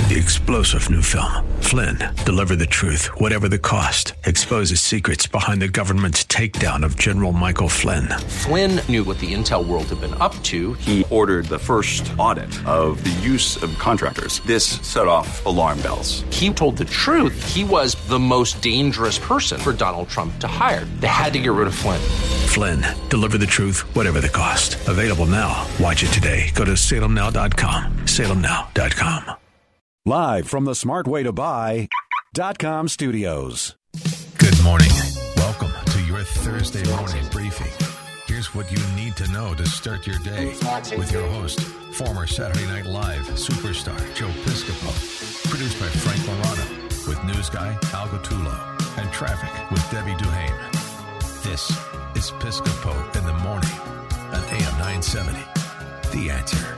The explosive new film, Flynn, deliver the truth, whatever the cost. Exposes secrets behind the government's takedown of General Michael Flynn. Flynn knew what the intel world had been up to. He ordered the first audit of the use of contractors. This set off alarm bells. He told the truth. He was the most dangerous person for Donald Trump to hire. They had to get rid of Flynn. Flynn, deliver the truth, whatever the cost. Available now. Watch it today. Go to salemnow.com. salemnow.com. Live from the smartwaytobuy.com studios. Good morning. Welcome to your Thursday morning briefing. Here's what you need to know to start your day with your host, former Saturday Night Live superstar Joe Piscopo. Produced by Frank Morano with news guy Al Gattullo and traffic with Debbie Duhame. This is Piscopo in the morning on AM 970. The Answer.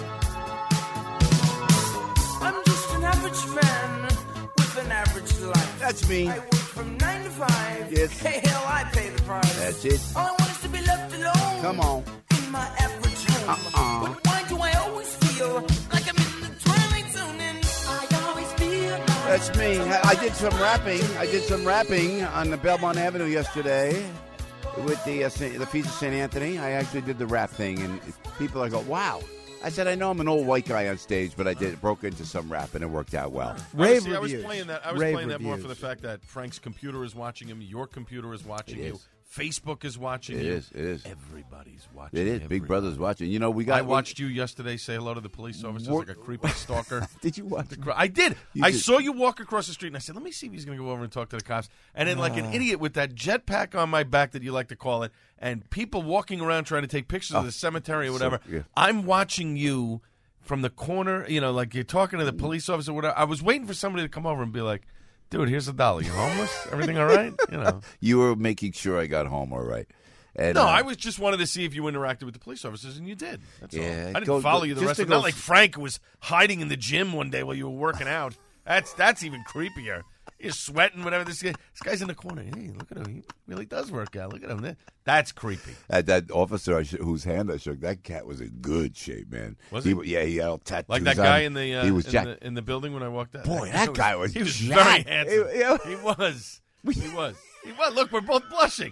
Average man with an average life. That's me. I work from 9 to 5. Yes. Hell, I pay the price. That's it. All I want is to be left alone. Come on. In my average home. But why do I always feel like I'm in the twilight zone? And I always feel like That's me. I did some rapping on the Belmont Avenue yesterday with the Feast of St. Anthony. I actually did the rap thing, and people are going, wow. I said, I know I'm an old white guy on stage, but I broke into some rap, and it worked out well. I was playing that more for the fact that Frank's computer is watching him, your computer is watching you, Facebook is watching you. It is. Everybody's watching. It is. Everybody. Big Brother's watching. You know, I watched you yesterday say hello to the police officers like a creepy stalker. Did you watch? I did. I saw you walk across the street, and I said, let me see if he's going to go over and talk to the cops. And then, like an idiot with that jetpack on my back that you like to call it, and people walking around trying to take pictures of the cemetery or whatever, I'm watching you from the corner, like you're talking to the police officer or whatever. I was waiting for somebody to come over and be like, dude, here's $1. You homeless? Everything all right? You were making sure I got home all right. And, no, I was just wanted to see if you interacted with the police officers, and you did. That's all. I didn't follow you the rest of the night. Not like Frank was hiding in the gym one day while you were working out. That's even creepier. You're sweating, whatever. This guy's in the corner. Hey, look at him. He really does work out. Look at him. That's creepy. That officer whose hand I shook, that cat was in good shape, man. Was he? Yeah, he had all tattoos. Like that guy in the he was in the building when I walked out. Boy, that guy was. He was jacked. very handsome. He was. He was. Look, we're both blushing.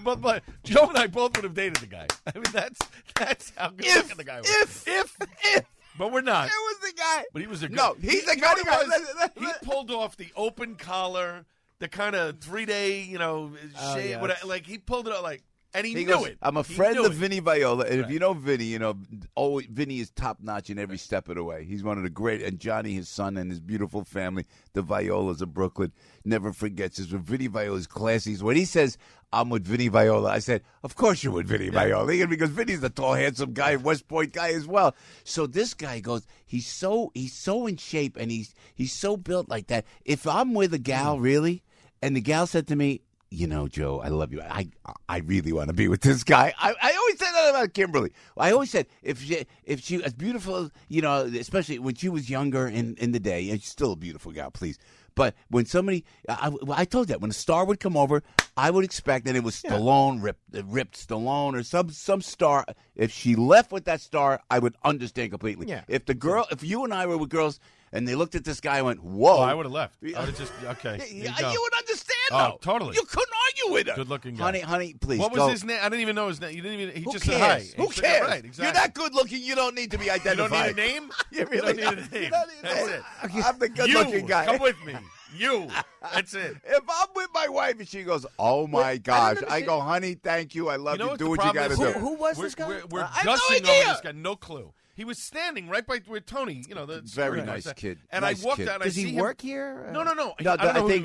Joe and I both would have dated the guy. I mean, that's how good looking the guy was. If. But we're not. It was the guy. But he was a good. No, he's the guy. He pulled off the open collar, the kind of 3-day, shade. Yes. Like he pulled it out like, and he knew goes, it. I'm a friend of Vinny Viola, and right. if you know Vinny, Vinny is top notch in every step of the way. He's one of the great, and Johnny, his son, and his beautiful family, the Violas of Brooklyn, never forgets this. When Vinny Viola's classy, when he says, I'm with Vinny Viola, I said, of course you're with Vinny Viola, because Vinny's a tall, handsome guy, West Point guy as well. So this guy goes, he's so in shape, and he's so built like that. If I'm with a gal, really, and the gal said to me, Joe, I love you. I really want to be with this guy. I always said that about Kimberly. I always said if she as beautiful, especially when she was younger in the day, and she's still a beautiful gal, please. But when somebody, I told you that when a star would come over, I would expect that it was Stallone, ripped Stallone, or some star. If she left with that star, I would understand completely. Yeah. If you and I were with girls, and they looked at this guy and went, whoa. Oh, I would have left. I would have just, okay. You would understand, though. Oh, totally. You couldn't argue with him. Good-looking guy. Honey, please. What was his name? I didn't even know his name. You didn't even, Who just cares? said hi. Who cares? Right, exactly. You're that good-looking, you don't need to be identified. You don't need a name? You really don't need a name. That's it. I'm the good-looking guy. Come with me. That's it. If I'm with my wife and she goes, oh, my gosh. I go, honey, thank you. I love you. Do what you got to do. Who was this guy? We're gushing over this guy. No clue. He was standing right by where Tony, the very nice kid. And nice I walked kid. out. And Does I see he him. work here? No. I think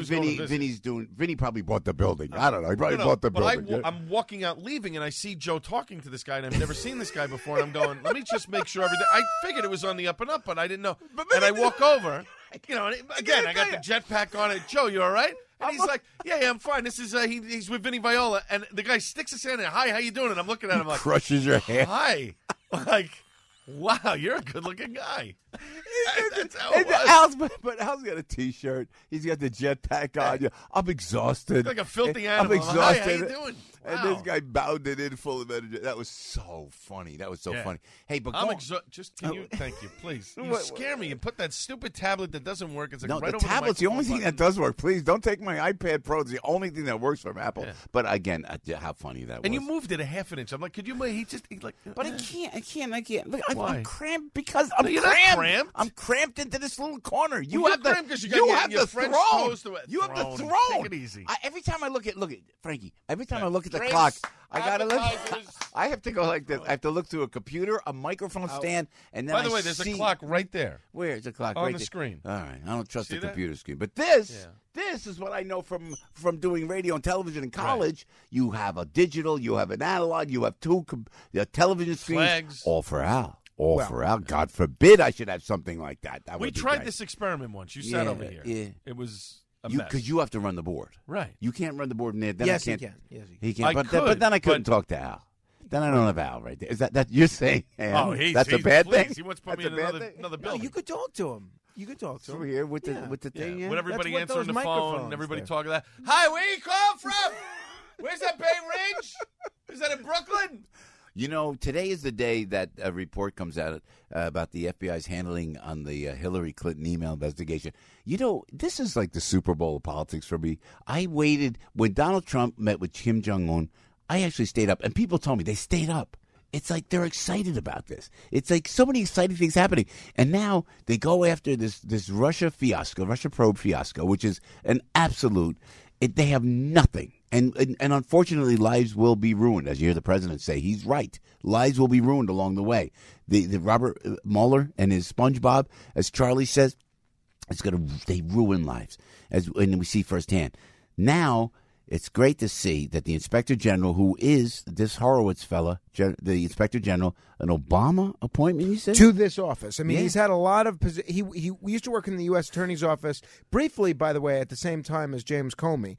Vinny probably bought the building. I don't know. He probably bought the building. But I'm walking out, leaving, and I see Joe talking to this guy, and I've never seen this guy before. And I'm going, let me just make sure everything. I figured it was on the up and up, but I didn't know. And I walk over, and again, I got the jetpack on it. Joe, you all right? And he's like, yeah, I'm fine. This is he's with Vinny Viola, and the guy sticks his hand in. Hi, how you doing? And I'm looking at him like, crushes your hand. Hi, like. Wow, you're a good-looking guy. That's how it was. But Al's got a T-shirt. He's got the jetpack on. I'm exhausted. Like a filthy animal. I'm exhausted. Hi, how you doing? And this guy bounded in full of energy. That was so funny. That was so funny. Hey, but thank you, please. You scare me. You put that stupid tablet that doesn't work. It's like right the over tablet's the only thing that does work. Please don't take my iPad Pro. It's the only thing that works from Apple. Yeah. But again, how funny that was. And you moved it a half an inch. I'm like, could you? But I can't. Look, Why? I'm cramped because I'm you're cramped. Not cramped. I'm cramped into this little corner. You have the throne. You have the throne. Take it easy. Every time I look at Frankie. Every time I look at the clock, I gotta look. I have to go like this. I have to look through a computer, a microphone stand, and then by the way, there's a clock right there. Where's the clock? On right the there. Screen. All right, I don't trust See the that? computer screen, but this is what I know from doing radio and television in college. Right. You have a digital, you have an analog, you have two television screens, flags, all for Al. For Al. God forbid I should have something like that. We tried this experiment once. You sat over here. Yeah. It was because you have to run the board. Right. You can't run the board. Then yes, I can't, he can. Yes, he can. But then I couldn't talk to Al. Then I don't have Al right there. Is that you're saying? Hey, that's a bad thing. He wants to put me in another building. No, you could talk to him. You could talk to him. Over here with the thing. Yeah. With everybody That's what answering the those phone microphones and everybody there. talking that. Hi, where you call from? Where's that, Bay Ridge? Is that in Brooklyn? You know, today is the day that a report comes out about the FBI's handling on the Hillary Clinton email investigation. You know, this is like the Super Bowl of politics for me. I waited when Donald Trump met with Kim Jong-un. I actually stayed up, and people told me they stayed up. It's like they're excited about this. It's like so many exciting things happening. And now they go after this Russia probe fiasco, which is an absolute they have nothing. And unfortunately, lives will be ruined. As you hear the president say, he's right. Lives will be ruined along the way. The Robert Mueller and his SpongeBob, as Charlie says, they ruin lives, and we see firsthand. Now, it's great to see that the Inspector General, who is this Horowitz fella, the Inspector General, an Obama appointment, you said? To this office. I mean, he's had a lot of he used to work in the U.S. Attorney's Office briefly, by the way, at the same time as James Comey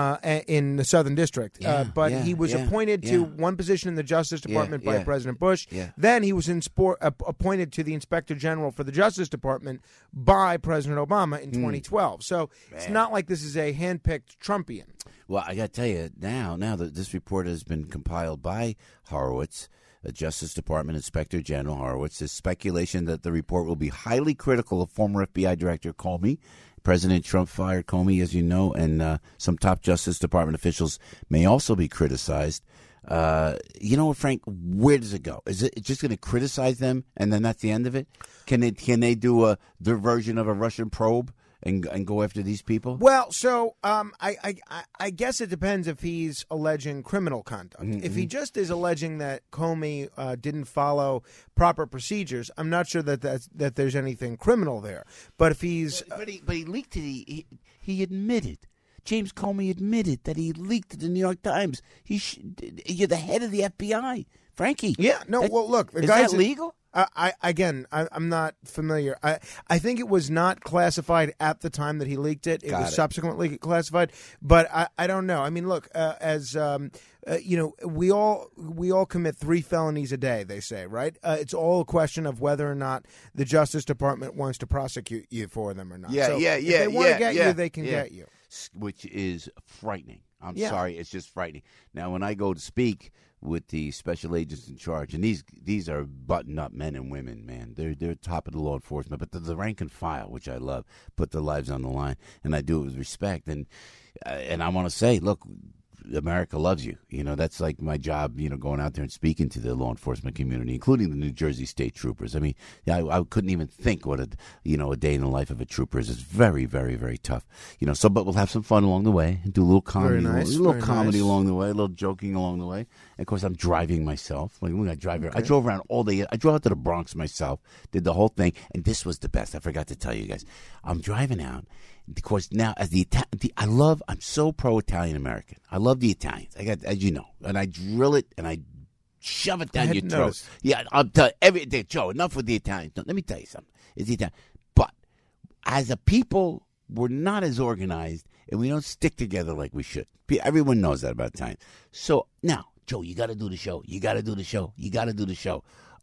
in the Southern District. But he was appointed to one position in the Justice Department by President Bush. Yeah. Then he was appointed to the Inspector General for the Justice Department by President Obama in 2012. So it's not like this is a handpicked Trumpian. Well, I got to tell you, now that this report has been compiled by Horowitz, the Justice Department Inspector General Horowitz, there's speculation that the report will be highly critical of former FBI Director Comey. President Trump fired Comey, as you know, and some top Justice Department officials may also be criticized. You know what, Frank? Where does it go? Is it just going to criticize them, and then that's the end of it? Can they do their version of a Russian probe? And go after these people? Well, so I guess it depends if he's alleging criminal conduct. Mm-hmm. If he just is alleging that Comey didn't follow proper procedures, I'm not sure that there's anything criminal there. But if he's but he leaked it. He admitted. James Comey admitted that he leaked to the New York Times. You're the head of the FBI, Frankie. Yeah. No. Well, look, is that legal? I'm not familiar. I think it was not classified at the time that he leaked it. It was subsequently classified, but I don't know. I mean, look, you know, we all commit 3 felonies a day. They say, right? It's all a question of whether or not the Justice Department wants to prosecute you for them or not. If they want to get you, they can get you, which is frightening. I'm sorry, it's just frightening. Now, when I go to speak with the special agents in charge, and these are button-up men and women, man. They're top of the law enforcement, but the rank and file, which I love, put their lives on the line, and I do it with respect. And I want to say, look, America loves you. You know, that's like my job, you know, going out there and speaking to the law enforcement community, including the New Jersey State Troopers. I mean, I couldn't even think what a day in the life of a trooper is. It's very, very, very tough. You know, but we'll have some fun along the way and do a little comedy, comedy along the way, a little joking along the way. And of course, I'm driving myself. Like, when I drive here, I drove around all day. I drove out to the Bronx myself, did the whole thing, and this was the best. I forgot to tell you guys. I'm driving out. Of course, now as I'm so pro-Italian American. I love the Italians. As you know, and I drill it and I shove it down your throat. Yeah, I'll tell you every day, Joe. Enough with the Italians. No, let me tell you something. It's the Italian, but as a people, we're not as organized, and we don't stick together like we should. Everyone knows that about Italians. So now, Joe, you got to do the show. You got to do the show. You got to do the show.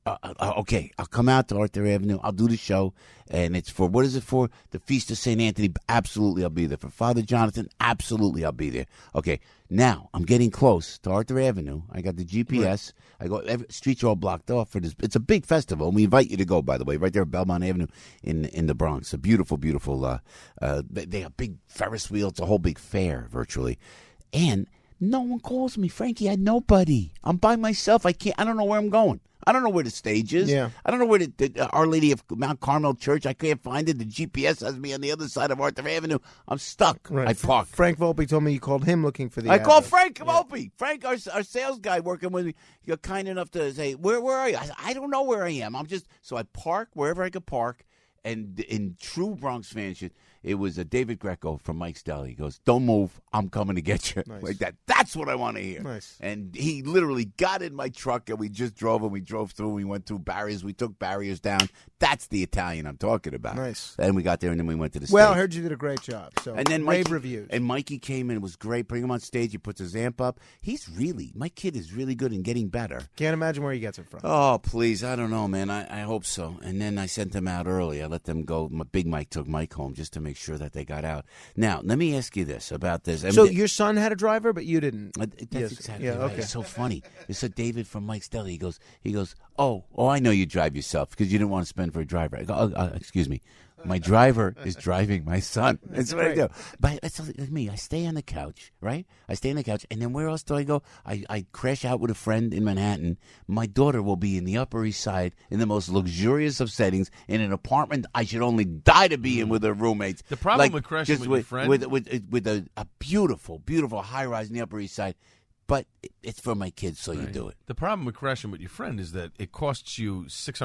Okay, I'll come out to Arthur Avenue. I'll do the show, and it's for, what is it for? The Feast of St. Anthony. Absolutely, I'll be there. For Father Jonathan, absolutely, I'll be there. Okay, now I'm getting close to Arthur Avenue. I got the GPS. I go. Streets are all blocked off for this. It's a big festival, and we invite you to go. By the way, right there at Belmont Avenue in the Bronx. A beautiful, beautiful. They have big Ferris wheel. It's a whole big fair, virtually, and no one calls me, Frankie. I had nobody. I'm by myself. I don't know where I'm going. I don't know where the stage is. Yeah. I don't know where the Our Lady of Mount Carmel Church. I can't find it. The GPS has me on the other side of Arthur Avenue. I'm stuck. Right. I parked. Frank Volpe told me you called him looking for the I called address. Frank Volpe. Frank, our sales guy working with me, you're kind enough to say, where are you? I said, I don't know where I am. So I park wherever I could park. And in true Bronx fashion, it was a David Greco from Mike's Deli. He goes, don't move. I'm coming to get you. Nice. Like that. That's what I want to hear. Nice. And he literally got in my truck, and we just drove, and we drove through. We went through barriers. We took barriers down. That's the Italian I'm talking about. Nice. And we got there, and then we went to the Well, I stage. heard you did a great job. So And then rave Mikey, reviews. And Mikey came in. It was great. Bring him on stage. He puts his amp up. My kid is really good and getting better. Can't imagine where he gets it from. Oh, please. I don't know, man. I hope so. And then I sent them out early. I let them go. Big Mike took Mike home just to make sure that they got out. Now, let me ask you this about this. So your son had a driver, but you didn't. That's Yes. exactly Yeah, right. okay. It's so funny. It's a David from Mike's Deli. He goes, oh, I know you drive yourself because you didn't want to spend for a driver. I go, excuse me. My driver is driving my son. That's what I do. But it's like me. I stay on the couch, right? I stay on the couch, and then where else do I go? I crash out with a friend in Manhattan. My daughter will be in the Upper East Side in the most luxurious of settings in an apartment I should only die to be in with her roommates. The problem with crashing just with your friend- with a beautiful, beautiful high rise in the Upper East Side. But it's for my kids, so you do it. The problem with crashing with your friend is that it costs you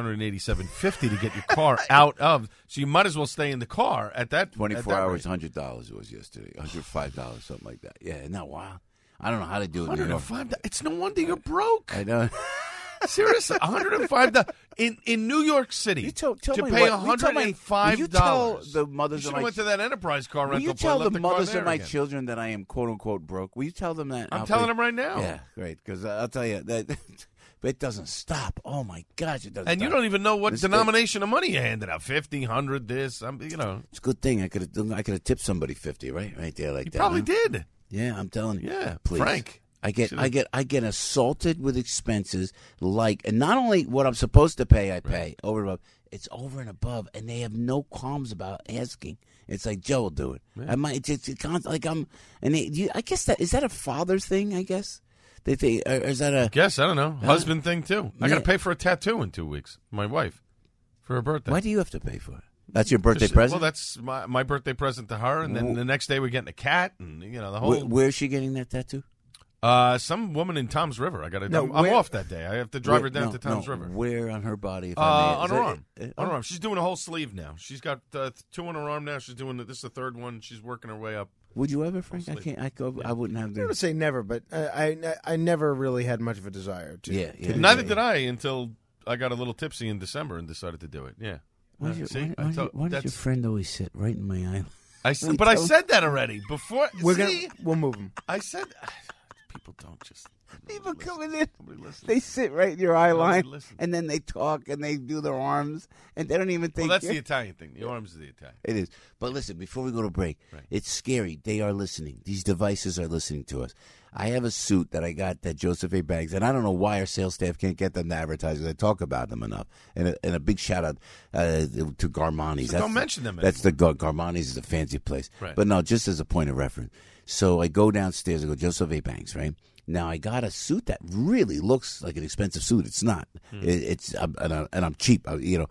$687.50 to get your car out of. So you might as well stay in the car at that 24 at that hours, rate. $100 it was yesterday. $105, something like that. Yeah, isn't that wild? I don't know how to do it in New York. $105. It's no wonder you're broke. I know. Seriously, $105 in New York City tell to me pay what- $105. will you tell the mothers you of should my have went to that enterprise car Will rental. you tell left the car mothers there of my again. children that I am quote unquote broke? Will you tell them that? I'm telling them right now. Yeah, great. Because I'll tell you that it doesn't stop. Oh my gosh, it doesn't. And you stop. don't even know what This denomination of money you handed out. 50, 100, this. It's a good thing I could have tipped somebody 50, right there like that. Probably huh? did. Yeah, I'm telling you. Yeah, Please. Frank. I get assaulted with expenses and not only what I'm supposed to pay, I pay over and above. It's over and above, and they have no qualms about asking. It's like Joe will do it. Yeah. I guess is that a father's thing? I guess they think, or is that a? Guess I don't know. Husband thing too. I got to Yeah. pay for a tattoo in 2 weeks. My wife for her birthday. Why do you have to pay for it? That's your birthday present. Well, that's my birthday present to her, and then the next day we're getting a cat, and the whole. Where's she getting that tattoo? Some woman in Tom's River. No, I'm where- off that day. I have to drive her down to Tom's River. Where on her body? If On her I may? arm. On her arm. She's doing a whole sleeve now. She's got 2 on her arm now. She's doing this is the third one. She's working her way up. Would you ever, Frank? I can't. I wouldn't have I'm going to the. say never, but I never really had much of a desire to. Yeah. Neither did I until I got a little tipsy in December and decided to do it. Yeah. Why does your friend always sit right in my eye? I said that already before. We'll move them. I said people don't just. People coming in, they sit right in your eye line, and then they talk and they do their arms, and they don't even think. Well, that's the Italian thing. The arms is the Italian. It is. But listen, before we go to break, It's scary. They are listening. These devices are listening to us. I have a suit that I got that Joseph A. Banks, and I don't know why our sales staff can't get them to advertise. They talk about them enough. And a big shout out to Garmani's. So don't mention them That's the Garmani's is a fancy place. Right. But no, just as a point of reference. So I go downstairs. I go Joseph A. Banks, right? Now I got a suit that really looks like an expensive suit. It's not. And I'm cheap.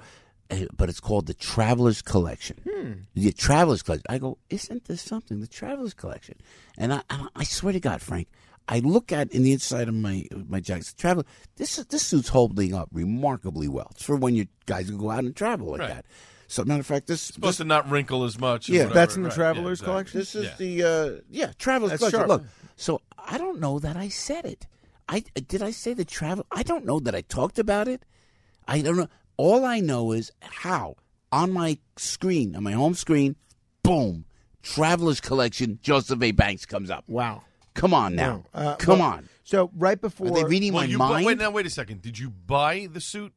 But it's called the Traveler's Collection. The Traveler's Collection. I go, isn't this something? The Traveler's Collection. And I swear to God, Frank, I look at in the inside of my jacket. Traveler, this suit's holding up remarkably well. It's for when you guys can go out and travel like that. So, matter of fact, this It's supposed to not wrinkle as much. Yeah, that's in the Traveler's Collection. This is the Traveler's That's Collection. sharp. Look, so I don't know that I said it. Did I say the travel? I don't know that I talked about it. I don't know. All I know is how on my screen, on my home screen, boom, Traveler's Collection, Joseph A. Banks comes up. Wow. Come on now. Wow. Come on. So right before Are they reading my mind? Wait a second. Did you buy the suit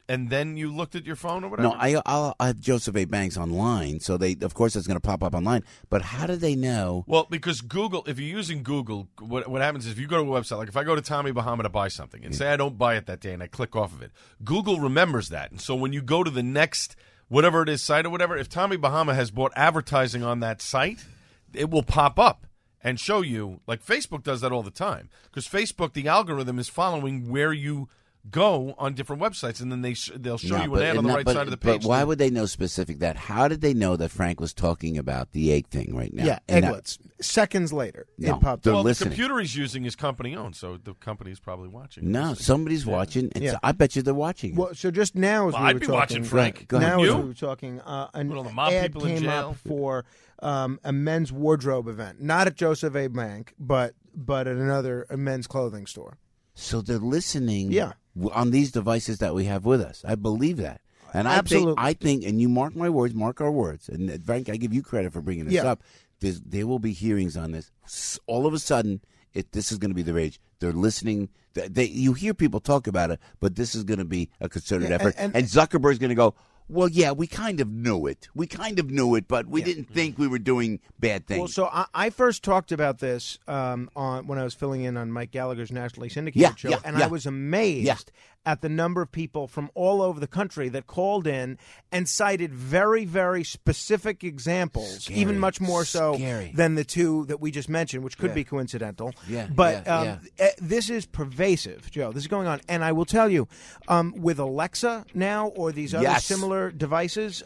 and then you looked at your phone or whatever? No, I have Joseph A. Banks online, so of course it's going to pop up online. But how do they know? Well, because Google, if you're using Google, what happens is if you go to a website, like if I go to Tommy Bahama to buy something and say I don't buy it that day and I click off of it, Google remembers that. And so when you go to the next, whatever it is, site or whatever, if Tommy Bahama has bought advertising on that site, it will pop up and show you, like Facebook does that all the time. Because Facebook, the algorithm is following where you go on different websites, and then they'll show you an ad on the right side of the page. But why would they know specific that? How did they know that Frank was talking about the egg thing right now? Yeah, egglets. Seconds later, it popped they're up. listening. The computer he's using is company-owned, so the company's probably watching. No, somebody's watching. I bet you they're watching. Well, so just now as we were I'd be talking, watching Frank. Go ahead. Now as we were talking, an the mob ad people in came jail. up for a men's wardrobe event, not at Joseph A. Bank, but at a men's clothing store. So they're listening. Yeah. On these devices that we have with us. I believe that. And Absolutely. I think, and you mark my words, mark our words, and Frank, I give you credit for bringing this up. There will be hearings on this. All of a sudden, this is going to be the rage. They're listening. You hear people talk about it, but this is going to be a concerted effort. And Zuckerberg's going to go, well, yeah, we kind of knew it. But we didn't think we were doing bad things. Well, so I first talked about this when I was filling in on Mike Gallagher's nationally syndicated show, and I was amazed at the number of people from all over the country that called in and cited very, very specific examples, even much more so than the two that we just mentioned, which could be coincidental. But this is pervasive, Joe. This is going on. And I will tell you, with Alexa now or these other similar devices,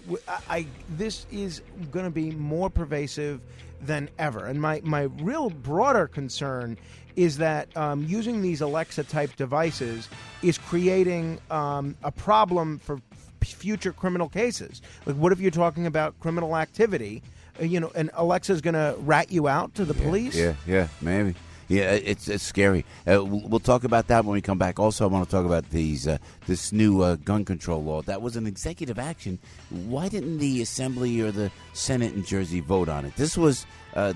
this is going to be more pervasive than ever. And my real broader concern is that using these Alexa-type devices is creating a problem for future criminal cases. Like, what if you're talking about criminal activity, and Alexa's going to rat you out to the police? Yeah, maybe. Yeah, it's scary. We'll talk about that when we come back. Also, I want to talk about this new gun control law. That was an executive action. Why didn't the Assembly or the Senate in Jersey vote on it? This was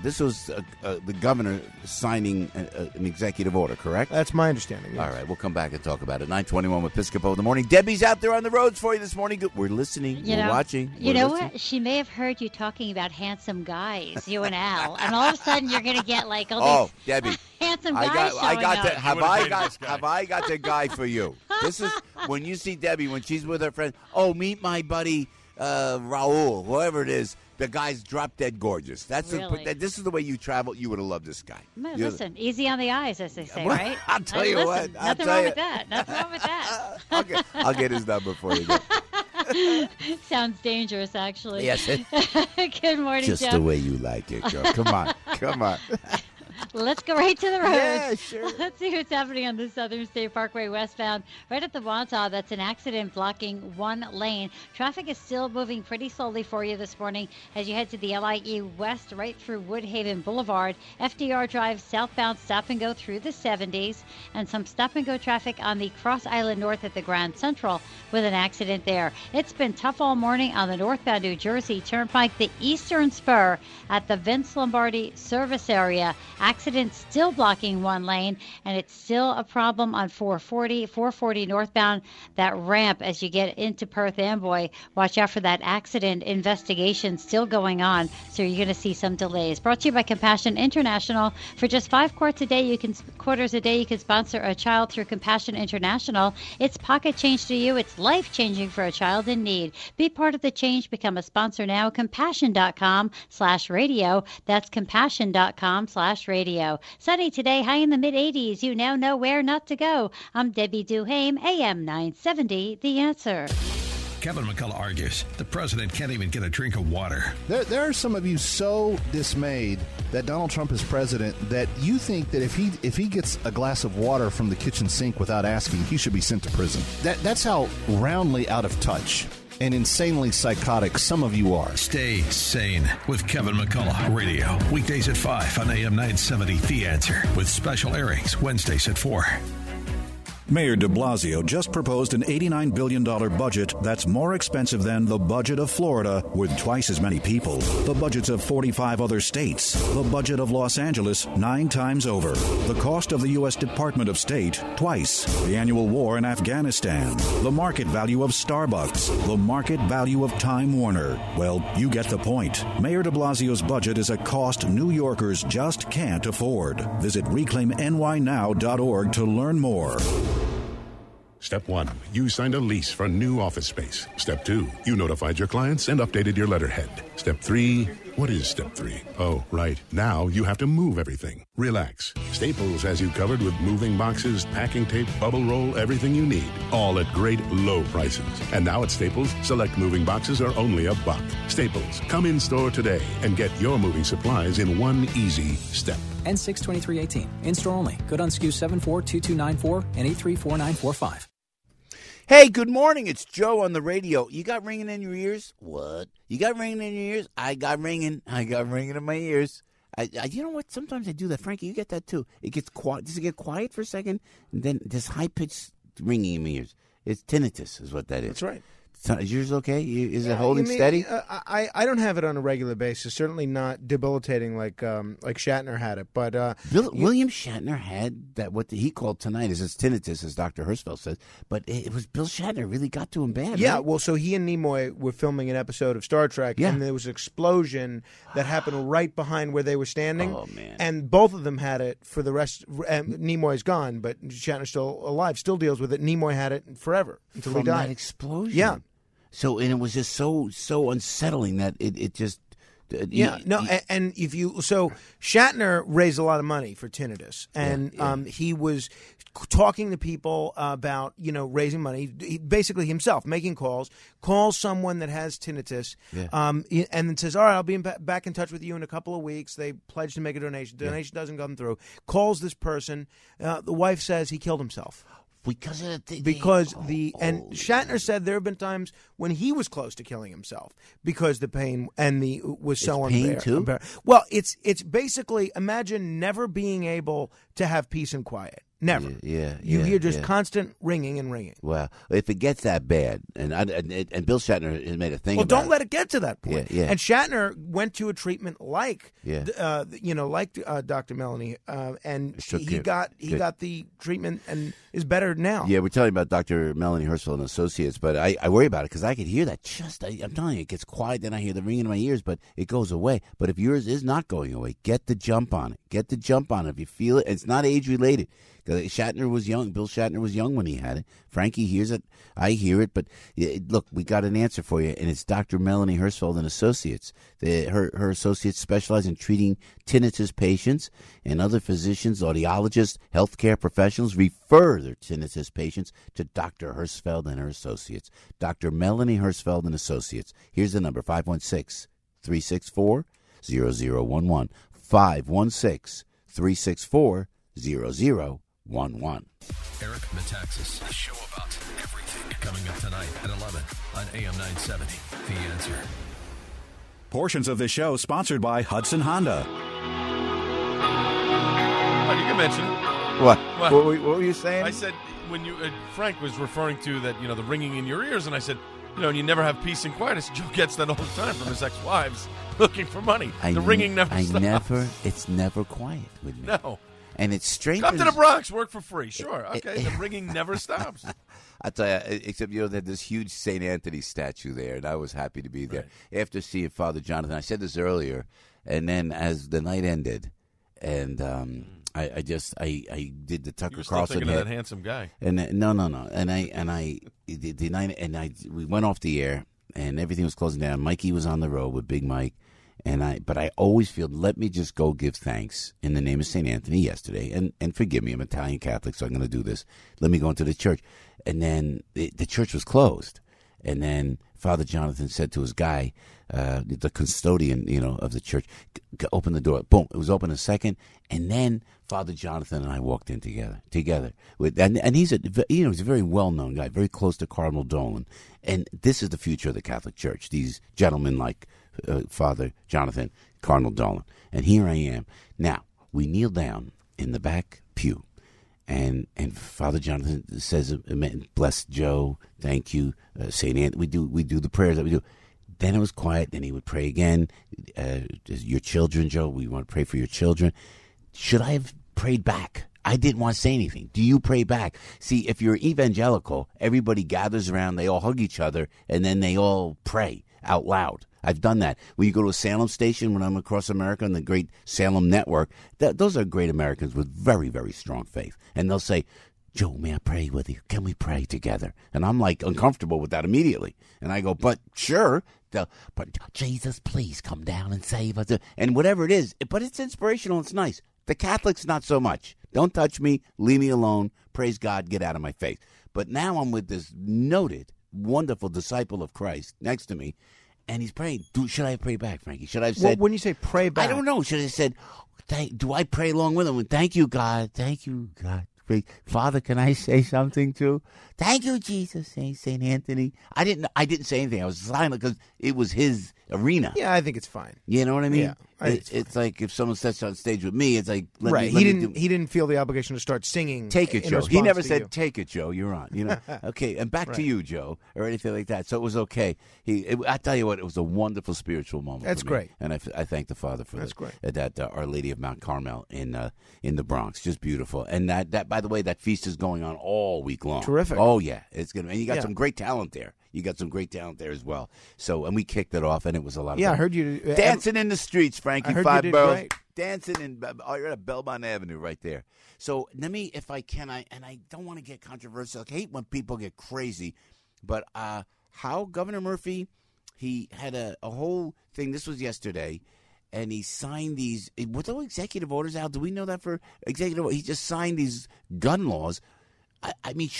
the governor signing an executive order, correct? That's my understanding. Yes. All right, we'll come back and talk about it. 9:21 with Piscopo in the morning. Debbie's out there on the roads for you this morning. We're listening. We're watching. You know what? She may have heard you talking about handsome guys, you and Al, and all of a sudden you're going to get like all these Debbie. handsome guys showing up. Have I got the guy for you? This is when you see Debbie when she's with her friend. Oh, meet my buddy Raul, whoever it is. The guy's drop dead gorgeous. This is the way you travel. You would have loved this guy. Listen, easy on the eyes, as they say, right? I'll tell you what. Nothing wrong with that. Nothing wrong with that. I'll get his number for you. Sounds dangerous, actually. Yes. Good morning, Just Jeff. the way you like it, girl. Come on. Let's go right to the road. Yeah, sure. Let's see what's happening on the Southern State Parkway westbound. Right at the Wantagh, that's an accident blocking one lane. Traffic is still moving pretty slowly for you this morning as you head to the LIE West right through Woodhaven Boulevard. FDR Drive southbound stop and go through the 70s. And some stop and go traffic on the Cross Island North at the Grand Central with an accident there. It's been tough all morning on the northbound New Jersey Turnpike, the Eastern Spur at the Vince Lombardi service area. Accident still blocking one lane, and it's still a problem on 440 northbound, that ramp as you get into Perth Amboy. Watch out for that accident investigation still going on, so you're going to see some delays. Brought to you by Compassion International. For just $5 a day, you can sponsor a child through Compassion International. It's pocket change to you. It's life-changing for a child in need. Be part of the change. Become a sponsor now. Compassion.com/radio. That's Compassion.com/radio. Sunny today, high in the mid-80s. You now know where not to go. I'm Debbie Duhame, AM 970, The Answer. Kevin McCullough argues the president can't even get a drink of water. There are some of you so dismayed that Donald Trump is president that you think that if he gets a glass of water from the kitchen sink without asking, he should be sent to prison. That's how roundly out of touch and insanely psychotic some of you are. Stay sane with Kevin McCullough Radio. Weekdays at 5 on AM 970, The Answer, with special airings Wednesdays at 4. Mayor de Blasio just proposed an $89 billion budget that's more expensive than the budget of Florida with twice as many people, the budgets of 45 other states, the budget of Los Angeles 9 times over, the cost of the U.S. Department of State twice, the annual war in Afghanistan, the market value of Starbucks, the market value of Time Warner. Well, you get the point. Mayor de Blasio's budget is a cost New Yorkers just can't afford. Visit reclaimnynow.org to learn more. Step 1. You signed a lease for new office space. Step 2. You notified your clients and updated your letterhead. Step 3. What is Step 3? Oh, right. Now you have to move everything. Relax. Staples has you covered with moving boxes, packing tape, bubble roll, everything you need. All at great low prices. And now at Staples, select moving boxes are only $1. Staples. Come in store today and get your moving supplies in one easy step. N62318. In-store only. Good on SKU 742294 and 834945. Hey, good morning. It's Joe on the radio. You got ringing in your ears? What? You got ringing in your ears? I got ringing in my ears. You know what? Sometimes I do that. Frankie, you get that too. It gets quiet. Does it get quiet for a second? And then this high-pitched ringing in my ears. It's tinnitus is what that is. That's right. Is yours okay? Is it holding steady? I don't have it on a regular basis. Certainly not debilitating like Shatner had it. But William Shatner had that. What he called tonight is his tinnitus, as Dr. Hirschfeld says. But it was Bill Shatner really got to him bad. Yeah. Right? Well, so he and Nimoy were filming an episode of Star Trek, and there was an explosion that happened right behind where they were standing. Oh man! And both of them had it for the rest. Nimoy's gone, but Shatner's still alive. Still deals with it. Nimoy had it forever until he died. That explosion. Yeah. So, and it was just so unsettling that it just... and if you... So, Shatner raised a lot of money for tinnitus, and he was talking to people about, raising money, basically himself, making calls someone that has tinnitus, and then says, all right, I'll be back in touch with you in a couple of weeks. They pledge to make a donation. Donation doesn't come through. Calls this person. The wife says he killed himself. Because of and Shatner said there have been times when he was close to killing himself because the pain was so unbearable. Well, it's basically imagine never being able to have peace and quiet. Never. You hear just constant ringing and ringing. Well, if it gets that bad, and Bill Shatner has made a thing. Well, about don't let it get to that point. Yeah. And Shatner went to a treatment like Dr. Melanie, and he got the treatment and is better now. Yeah, we're telling about Dr. Melanie Hirschfeld and Associates, but I worry about it because I could hear that. I'm telling you, it gets quiet, then I hear the ringing in my ears, but it goes away. But if yours is not going away, get the jump on it. Get the jump on it. If you feel it, it's not age related. Shatner was young. Bill Shatner was young when he had it. Frankie hears it. I hear it. But look, we got an answer for you, and it's Dr. Melanie Hirschfeld and Associates. Her associates specialize in treating tinnitus patients, and other physicians, audiologists, healthcare professionals refer their tinnitus patients to Dr. Hirschfeld and her associates. Dr. Melanie Hirschfeld and Associates. Here's the number, 516-364-0011. 516-364-0011. Eric Metaxas, a show about everything, coming up tonight at 11 on AM 970. The Answer. Portions of this show sponsored by Hudson Honda. You can mention it. What were you saying? I said when Frank was referring to that, the ringing in your ears, and I said, and you never have peace and quiet. I said, Joe gets that all the time from his ex-wives looking for money. The ringing never stops. It's never quiet with me. No. And it's strange. Come to the Bronx, work for free. Sure. Okay. The ringing never stops. I tell you, except they had this huge St. Anthony statue there, and I was happy to be there. Right. After seeing Father Jonathan, I said this earlier, and then as the night ended, and I did the Tucker Carlson. Thinking of that handsome guy. And no, and we went off the air, and everything was closing down. Mikey was on the road with Big Mike. But I always feel, let me just go give thanks in the name of St. Anthony yesterday. And forgive me, I'm Italian Catholic, so I'm going to do this. Let me go into the church. And then the church was closed. And then Father Jonathan said to his guy, the custodian, of the church, open the door. Boom, it was open a second. And then Father Jonathan and I walked in together. And he's he's a very well-known guy, very close to Cardinal Dolan. And this is the future of the Catholic Church, these gentlemen like Father Jonathan, Cardinal Dolan. And here I am. Now, we kneel down in the back pew, And Father Jonathan says, bless Joe, thank you, St. Anthony. We do the prayers that we do. Then it was quiet. Then he would pray again. Your children, Joe, we want to pray for your children. Should I have prayed back? I didn't want to say anything. Do you pray back? See, if you're evangelical, everybody gathers around, they all hug each other, and then they all pray out loud. I've done that. When you go to a Salem station, when I'm across America on the great Salem network, those are great Americans with very, very strong faith. And they'll say, Joe, may I pray with you? Can we pray together? And I'm like uncomfortable with that immediately. And I go, but sure. But Jesus, please come down and save us. And whatever it is, but it's inspirational. It's nice. The Catholics, not so much. Don't touch me. Leave me alone. Praise God. Get out of my face. But now I'm with this noted, wonderful disciple of Christ next to me, and he's praying. Should I pray back, Frankie? Should I have said... when you say pray back... I don't know. Should I have said, do I pray along with him? Thank you, God. Thank you, God. Father, can I say something too? Thank you, Jesus, St. Anthony. I didn't say anything. I was silent because it was his arena. Yeah, I think it's fine. You know what I mean? Yeah, it's like if someone sets on stage with me, it's like he didn't feel the obligation to start singing. Take it, Joe. He never said, "Take it, Joe. You're on." You know. Okay, and back to you, Joe, or anything like that. So it was okay. I tell you what, it was a wonderful spiritual moment. That's for me. great, and I thank the Father for that's great. That Our Lady of Mount Carmel in the Bronx, just beautiful. And that by the way, that feast is going on all week long. Terrific. Oh yeah, it's gonna. And you got some great talent there. You got some great talent there as well. So, and we kicked it off, and it was a lot of fun. I heard you dancing in the streets, Frankie. I heard 5 you did Boroughs. great. Dancing you're at Belmont Avenue right there. So let me, if I can, I don't want to get controversial. I hate when people get crazy, but how Governor Murphy, he had a whole thing. This was yesterday, and he signed these. Were those executive orders out? Do we know that for executive? He just signed these gun laws. I mean,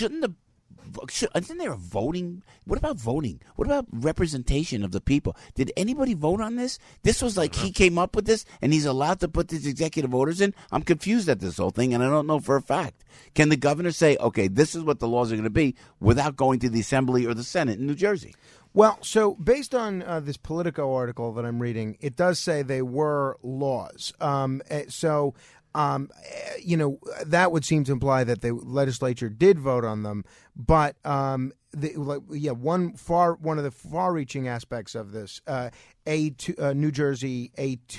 isn't there a voting? What about voting? What about representation of the people? Did anybody vote on this? This was like he came up with this, and he's allowed to put these executive orders in? I'm confused at this whole thing, and I don't know for a fact. Can the governor say, okay, this is what the laws are going to be without going to the Assembly or the Senate in New Jersey? Well, so based on this Politico article that I'm reading, it does say they were laws. That would seem to imply that the legislature did vote on them. But one of the far-reaching aspects of this, New Jersey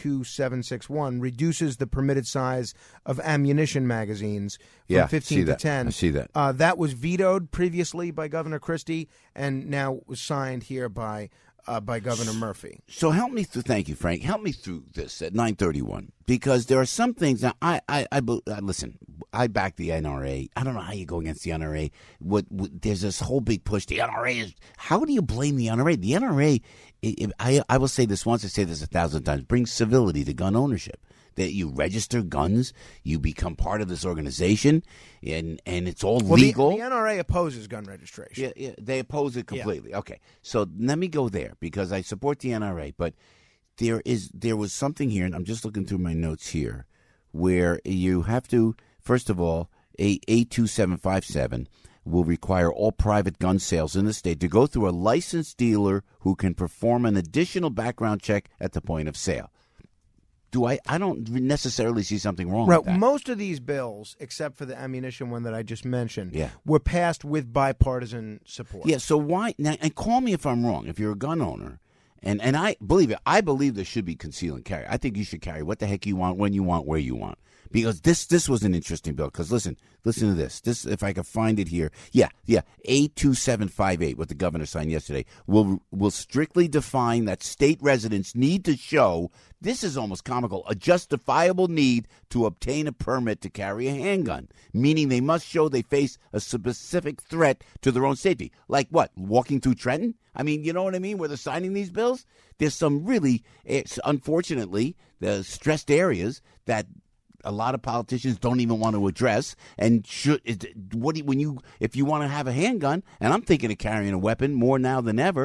A2761 reduces the permitted size of ammunition magazines from 15 to 10. I see that. That was vetoed previously by Governor Christie, and now was signed here by Governor Murphy. So help me through. Thank you, Frank. Help me through this at 9:31, because there are some things that I listen. I back the NRA. I don't know how you go against the NRA. There's this whole big push. The NRA is. How do you blame the NRA? The NRA. I will say this once. I say this 1,000 times. Brings civility to gun ownership. That you register guns, you become part of this organization, and it's all legal. The NRA opposes gun registration. Yeah, they oppose it completely. Yeah. Okay, so let me go there because I support the NRA, but there was something here, and I'm just looking through my notes here, where you have to, first of all, A2757 will require all private gun sales in the state to go through a licensed dealer who can perform an additional background check at the point of sale. I don't necessarily see something wrong with that. Most of these bills, except for the ammunition one that I just mentioned, were passed with bipartisan support. Yeah, so why now, and call me if I'm wrong, if you're a gun owner, and I believe it, I believe there should be conceal and carry. I think you should carry what the heck you want, when you want, where you want. Because this was an interesting bill. Because listen to this. This, if I can find it here. Yeah. A2758, what the governor signed yesterday, will strictly define that state residents need to show, this is almost comical, a justifiable need to obtain a permit to carry a handgun. Meaning they must show they face a specific threat to their own safety. Like what? Walking through Trenton? I mean, you know what I mean? Where they're signing these bills? There's some really, unfortunately, the stressed areas that a lot of politicians don't even want to address. And if you want to have a handgun, and I'm thinking of carrying a weapon more now than ever,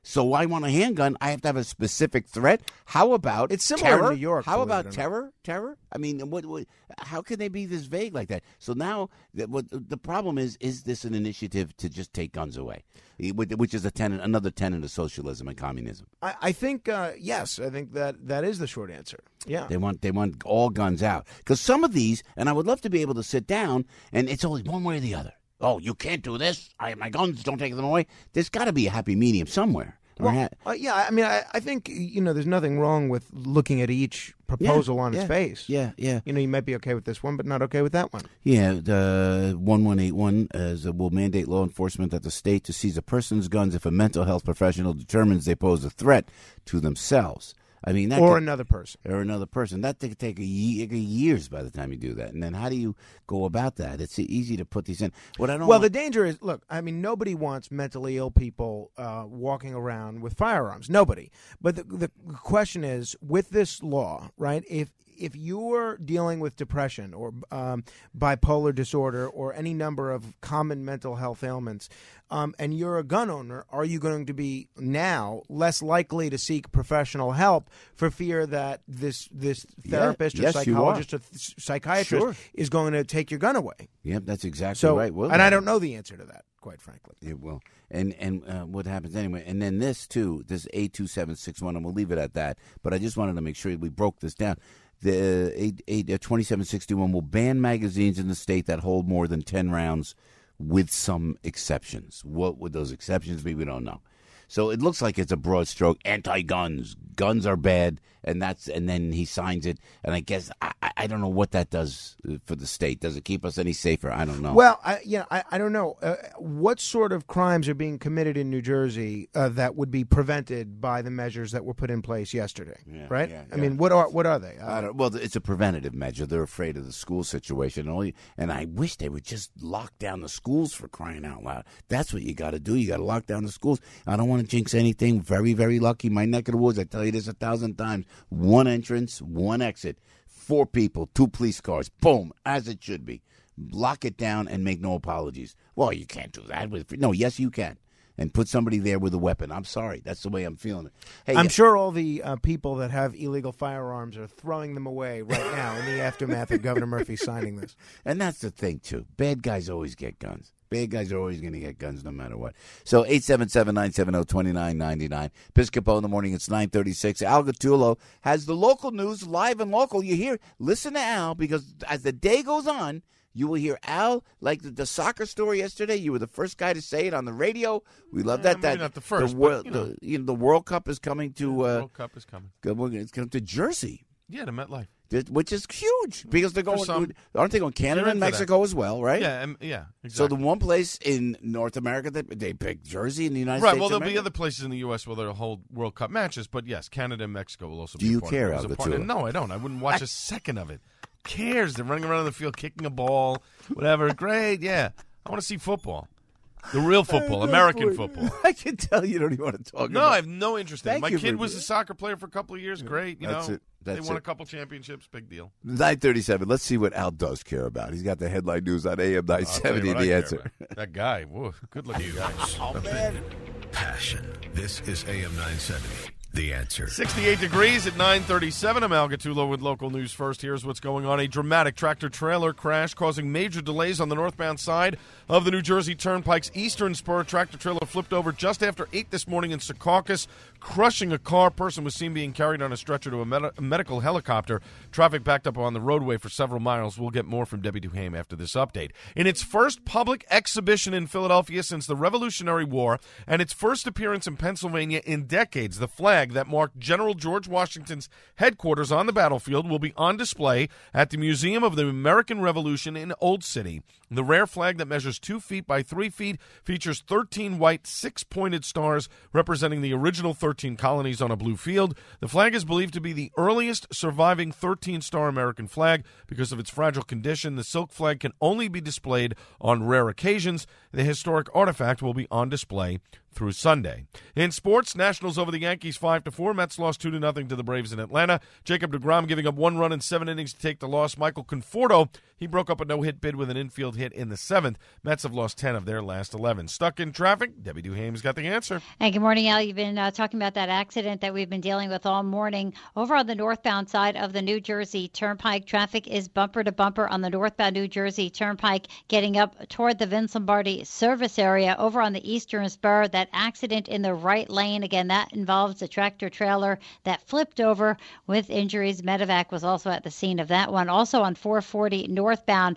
So I want a handgun. I have to have a specific threat. How about it's similar terror? in New York? How about terror? Terror? I mean, what? How can they be this vague like that? So now, what the problem is this an initiative to just take guns away, which is another tenet of socialism and communism? I think yes. I think that is the short answer. Yeah, they want all guns out because some of these, and I would love to be able to sit down and it's always one way or the other. Oh, you can't do this. My guns, don't take them away. There's got to be a happy medium somewhere. Well, yeah, I mean, I think, there's nothing wrong with looking at each proposal on its face. Yeah. You might be okay with this one, but not okay with that one. Yeah, the 1181 will mandate law enforcement at the state to seize a person's guns if a mental health professional determines they pose a threat to themselves. I mean, another person. Or another person. That could take years by the time you do that. And then how do you go about that? It's easy to put these in. The danger is, look, I mean, nobody wants mentally ill people walking around with firearms. Nobody. But the question is, with this law, right, if you're dealing with depression or bipolar disorder or any number of common mental health ailments, and you're a gun owner, are you going to be now less likely to seek professional help for fear that this therapist or psychologist or psychiatrist is going to take your gun away? Yep, that's exactly right. I don't know the answer to that, quite frankly. It will. And what happens anyway? And then this 82761, and we'll leave it at that. But I just wanted to make sure we broke this down. The 2761 will ban magazines in the state that hold more than 10 rounds with some exceptions. What would those exceptions be? We don't know. So it looks like it's a broad stroke, anti-guns. Guns are bad, and then he signs it. And I guess I don't know what that does for the state. Does it keep us any safer? I don't know. Well, I don't know. What sort of crimes are being committed in New Jersey that would be prevented by the measures that were put in place yesterday? Right? Yeah. I mean, what are they? Well, it's a preventative measure. They're afraid of the school situation, and I wish they would just lock down the schools, for crying out loud. That's what you got to do. You got to lock down the schools. I don't want to jinx anything. Very, very lucky. My neck of the woods, I tell you this 1,000 times. One entrance, one exit, 4 people, 2 police cars. Boom, as it should be. Lock it down and make no apologies. Well, you can't do that. No, yes, you can. And put somebody there with a weapon. I'm sorry. That's the way I'm feeling it. Hey, I'm sure all the people that have illegal firearms are throwing them away right now in the aftermath of Governor Murphy signing this. And that's the thing, too. Bad guys always get guns. Bad guys are always going to get guns no matter what. So 877-970-2999. Piscopo in the morning, it's 9:36. Al Gattullo has the local news live and local. You hear, listen to Al, because as the day goes on, you will hear Al, like the soccer story yesterday. You were the first guy to say it on the radio. We love that. Maybe not the first, the World Cup is coming to. World Cup is coming. It's coming to Jersey. Yeah, to MetLife. Which is huge because they're going. Aren't they going Canada and Mexico as well? Right? Yeah, exactly. So the one place in North America that they pick Jersey in the United States. Right. Well, there'll be other places in the U.S. where they'll hold World Cup matches, but yes, Canada and Mexico will also. Do you care, Al Gattullo? No, I don't. I wouldn't watch a second of it. Who cares? They're running around the field, kicking a ball, whatever. Great, yeah. I want to see football. The real football, American football. I can tell you don't even want to talk about it. No, I have no interest in it. My kid was a soccer player for a couple of years. Great, That's it. They won a couple championships. Big deal. 9:37. Let's see what Al does care about. He's got the headline news on AM 970. The answer. That guy, whoa, good looking guy. Opinion, passion. This is AM 970. The answer. 68 degrees at 9:37. I'm Al Gattullo with local news first. Here's what's going on. A dramatic tractor-trailer crash causing major delays on the northbound side of the New Jersey Turnpike's eastern spur. Tractor-trailer flipped over just after 8 this morning in Secaucus, crushing a car. Person was seen being carried on a stretcher to a medical helicopter. Traffic backed up on the roadway for several miles. We'll get more from Debbie Duhame after this update. In its first public exhibition in Philadelphia since the Revolutionary War and its first appearance in Pennsylvania in decades, the flag that marked General George Washington's headquarters on the battlefield will be on display at the Museum of the American Revolution in Old City. The rare flag that measures 2 feet by 3 feet features 13 white, 6-pointed stars representing the original 13 colonies on a blue field. The flag is believed to be the earliest surviving 13-star American flag. Because of its fragile condition, the silk flag can only be displayed on rare occasions. The historic artifact will be on display through Sunday. In sports, Nationals over the Yankees 5-4. Mets lost 2-0 to the Braves in Atlanta. Jacob deGrom giving up 1 run in 7 innings to take the loss. Michael Conforto, he broke up a no-hit bid with an infield hit in the 7th. Mets have lost 10 of their last 11. Stuck in traffic? Debbie Duhame's got the answer. And good morning, Al. You've been talking about that accident that we've been dealing with all morning. Over on the northbound side of the New Jersey Turnpike, traffic is bumper to bumper on the northbound New Jersey Turnpike, getting up toward the Vince Lombardi service area. Over on the eastern spur, that accident in the right lane, again, that involves a tractor trailer that flipped over with injuries. Medevac was also at the scene of that one. Also on 440 northbound,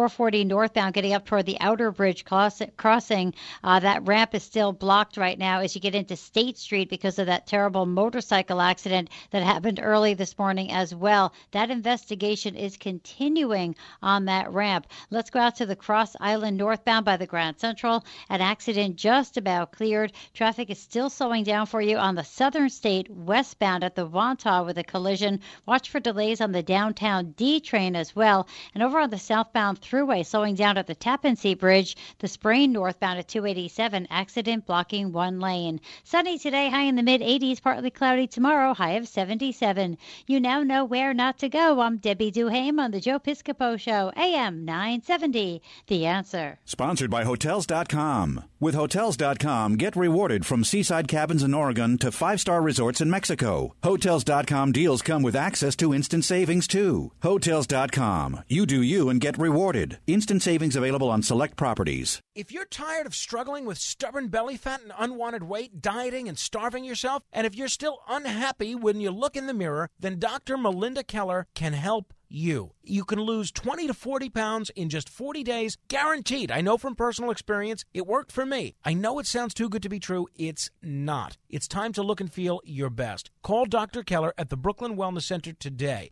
getting up toward the Outer Bridge crossing, that ramp is still blocked right now as you get into State Street because of that terrible motorcycle accident that happened early this morning as well. That investigation is continuing on that ramp. Let's go out to the Cross Island northbound by the Grand Central. An accident just about cleared. Traffic is still slowing down for you on the Southern State westbound at the Wantagh with a collision. Watch for delays on the downtown D train as well. And over on the southbound thruway, slowing down at the Tappan Zee Bridge, the Sprain northbound at 287, accident blocking one lane. Sunny today, high in the mid-80s, partly cloudy tomorrow, high of 77. You now know where not to go. I'm Debbie Duhame on the Joe Piscopo Show, AM 970. The Answer. Sponsored by Hotels.com. With Hotels.com, get rewarded from seaside cabins in Oregon to 5-star resorts in Mexico. Hotels.com deals come with access to instant savings, too. Hotels.com. You do you and get rewarded. Instant savings available on select properties. If you're tired of struggling with stubborn belly fat and unwanted weight, dieting and starving yourself, and if you're still unhappy when you look in the mirror, then Dr. Melinda Keller can help you. You can lose 20 to 40 pounds in just 40 days, guaranteed. I know from personal experience, it worked for me. I know it sounds too good to be true. It's not. It's time to look and feel your best. Call Dr. Keller at the Brooklyn Wellness Center today.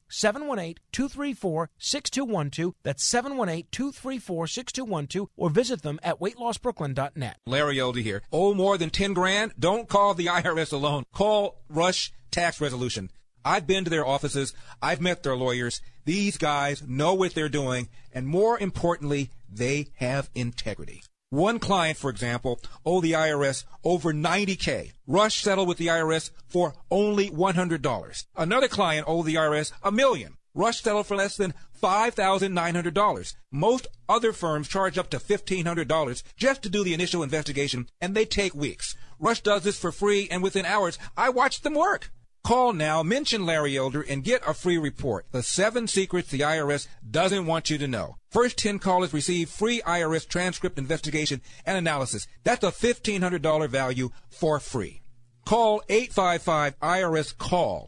718-234-6212. That's 718-234-6212. Or visit them at weightlossbrooklyn.net. Larry Elder here. Owe more than 10 grand? Don't call the IRS alone. Call Rush Tax Resolution. I've been to their offices. I've met their lawyers. These guys know what they're doing, and more importantly, they have integrity. One client, for example, owed the IRS over $90K. Rush settled with the IRS for only $100. Another client owed the IRS $1 million. Rush settled for less than $5,900. Most other firms charge up to $1,500 just to do the initial investigation, and they take weeks. Rush does this for free, and within hours, I watch them work. Call now, mention Larry Elder, and get a free report. The 7 secrets the IRS doesn't want you to know. First 10 callers receive free IRS transcript investigation and analysis. That's a $1,500 value for free. Call 855-IRS-CALL,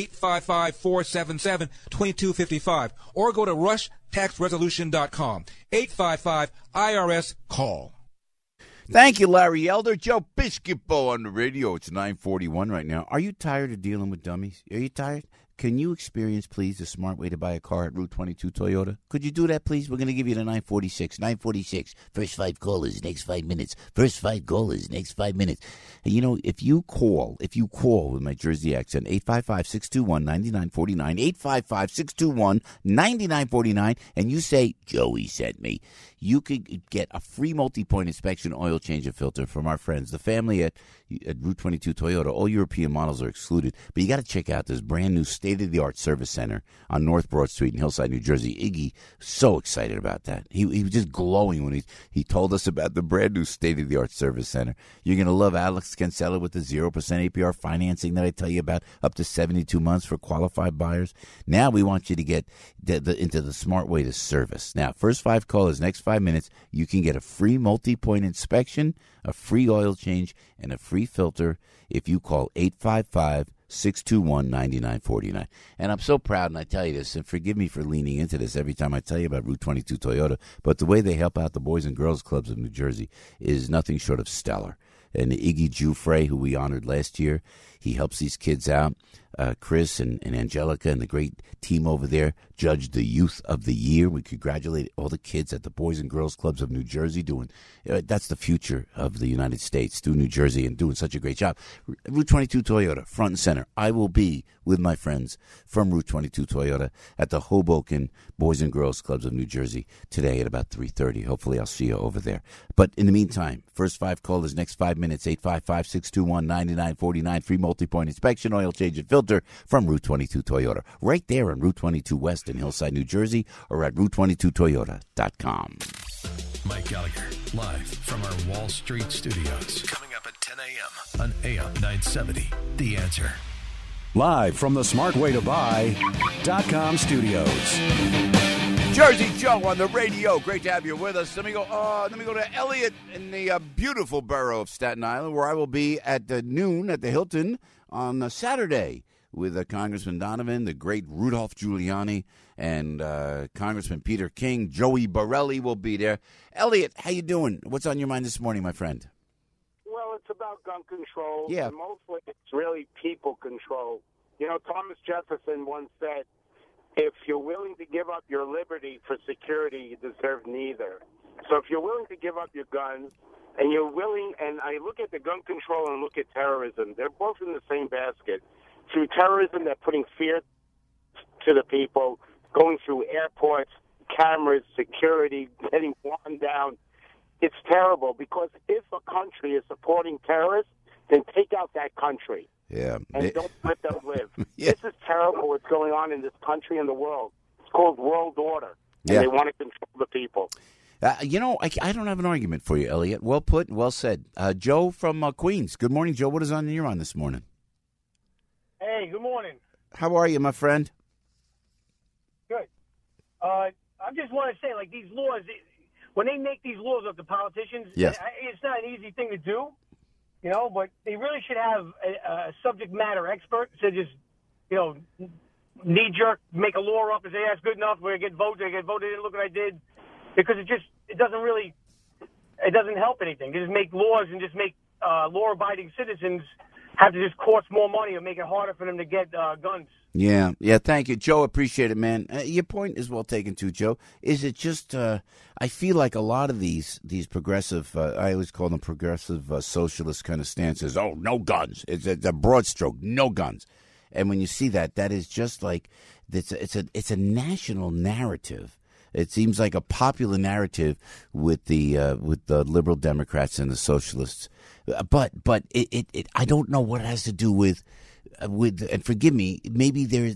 855-477-2255, or go to rushtaxresolution.com, 855-IRS-CALL. Thank you, Larry Elder. Joe Piscopo on the radio. It's 9:41 right now. Are you tired of dealing with dummies? Are you tired? Can you experience, please, the smart way to buy a car at Route 22 Toyota? Could you do that, please? We're going to give you the 946. 946. First 5 callers, next 5 minutes. First 5 callers, next 5 minutes. And you know, if you call with my Jersey accent, 855-621-9949, 855-621-9949, and you say, Joey sent me, you could get a free multi-point inspection oil change and filter from our friends, the family at Route 22 Toyota. All European models are excluded, but you got to check out this brand new state-of-the-art service center on North Broad Street in Hillside, New Jersey. Iggy, so excited about that. He was just glowing when he told us about the brand new state-of-the-art service center. You're going to love Alex Kinsella with the 0% APR financing that I tell you about, up to 72 months for qualified buyers. Now we want you to get into the smart way to service. Now, first 5 callers, next 5 minutes, you can get a free multi-point inspection, a free oil change, and a free filter if you call 855-621-9949. And I'm so proud, and I tell you this, and forgive me for leaning into this every time I tell you about Route 22 Toyota, but the way they help out the Boys and Girls Clubs of New Jersey is nothing short of stellar. And Iggy Giuffre, who we honored last year, He helps these kids out. Chris and Angelica and the great team over there judged the Youth of the Year. We congratulate all the kids at the Boys and Girls Clubs of New Jersey doing that's the future of the United States, through New Jersey, and doing such a great job. Route 22 Toyota, front and center. I will be with my friends from Route 22 Toyota at the Hoboken Boys and Girls Clubs of New Jersey today at about 3:30. Hopefully I'll see you over there. But in the meantime, first 5 callers, next 5 minutes, 855-621-9949, free multi-point inspection, oil change and filter from Route 22 Toyota. Right there on Route 22 West in Hillside, New Jersey, or at Route22Toyota.com. Mike Gallagher, live from our Wall Street studios. Coming up at 10 a.m. on AM 970. The Answer. Live from the smartwaytobuy.com studios. Jersey Joe on the radio. Great to have you with us. Let me go to Elliot in the beautiful borough of Staten Island, where I will be at noon at the Hilton on Saturday with Congressman Donovan, the great Rudolph Giuliani, and Congressman Peter King. Joey Borelli will be there. Elliot, how you doing? What's on your mind this morning, my friend? Well, it's about gun control. Yeah. And mostly it's really people control. You know, Thomas Jefferson once said, if you're willing to give up your liberty for security, you deserve neither. So if you're willing to give up your guns, and you're willing, and I look at the gun control and look at terrorism, they're both in the same basket. Through terrorism, they're putting fear to the people, going through airports, cameras, security, getting worn down. It's terrible, because if a country is supporting terrorists, then take out that country. Yeah. And don't let them live. Yeah. This is terrible what's going on in this country and the world. It's called world order, and Yeah. they want to control the people. I don't have an argument for you, Elliot. Well put, well said. Joe from Queens. Good morning, Joe. What is on your mind this morning? Hey, good morning. How are you, my friend? Good. I just want to say, like, these laws, when they make these laws of the politicians, Yes. it's not an easy thing to do, you know, but they really should have a subject matter expert to just, you know, knee-jerk, make a law up and say, yeah, it's good enough, we're going to get voted in, look what I did, because it doesn't help anything. They just make laws and just make law-abiding citizens have to just cost more money or make it harder for them to get guns. Yeah, thank you, Joe. Appreciate it, man. Your point is well taken, too, Joe. Is it just, I feel like a lot of these progressive, I always call them progressive socialist kind of stances, oh, no guns. It's a broad stroke, no guns. And when you see that is just like, it's a national narrative. It seems like a popular narrative with the liberal Democrats and the socialists, but it I don't know what it has to do with and forgive me, maybe there's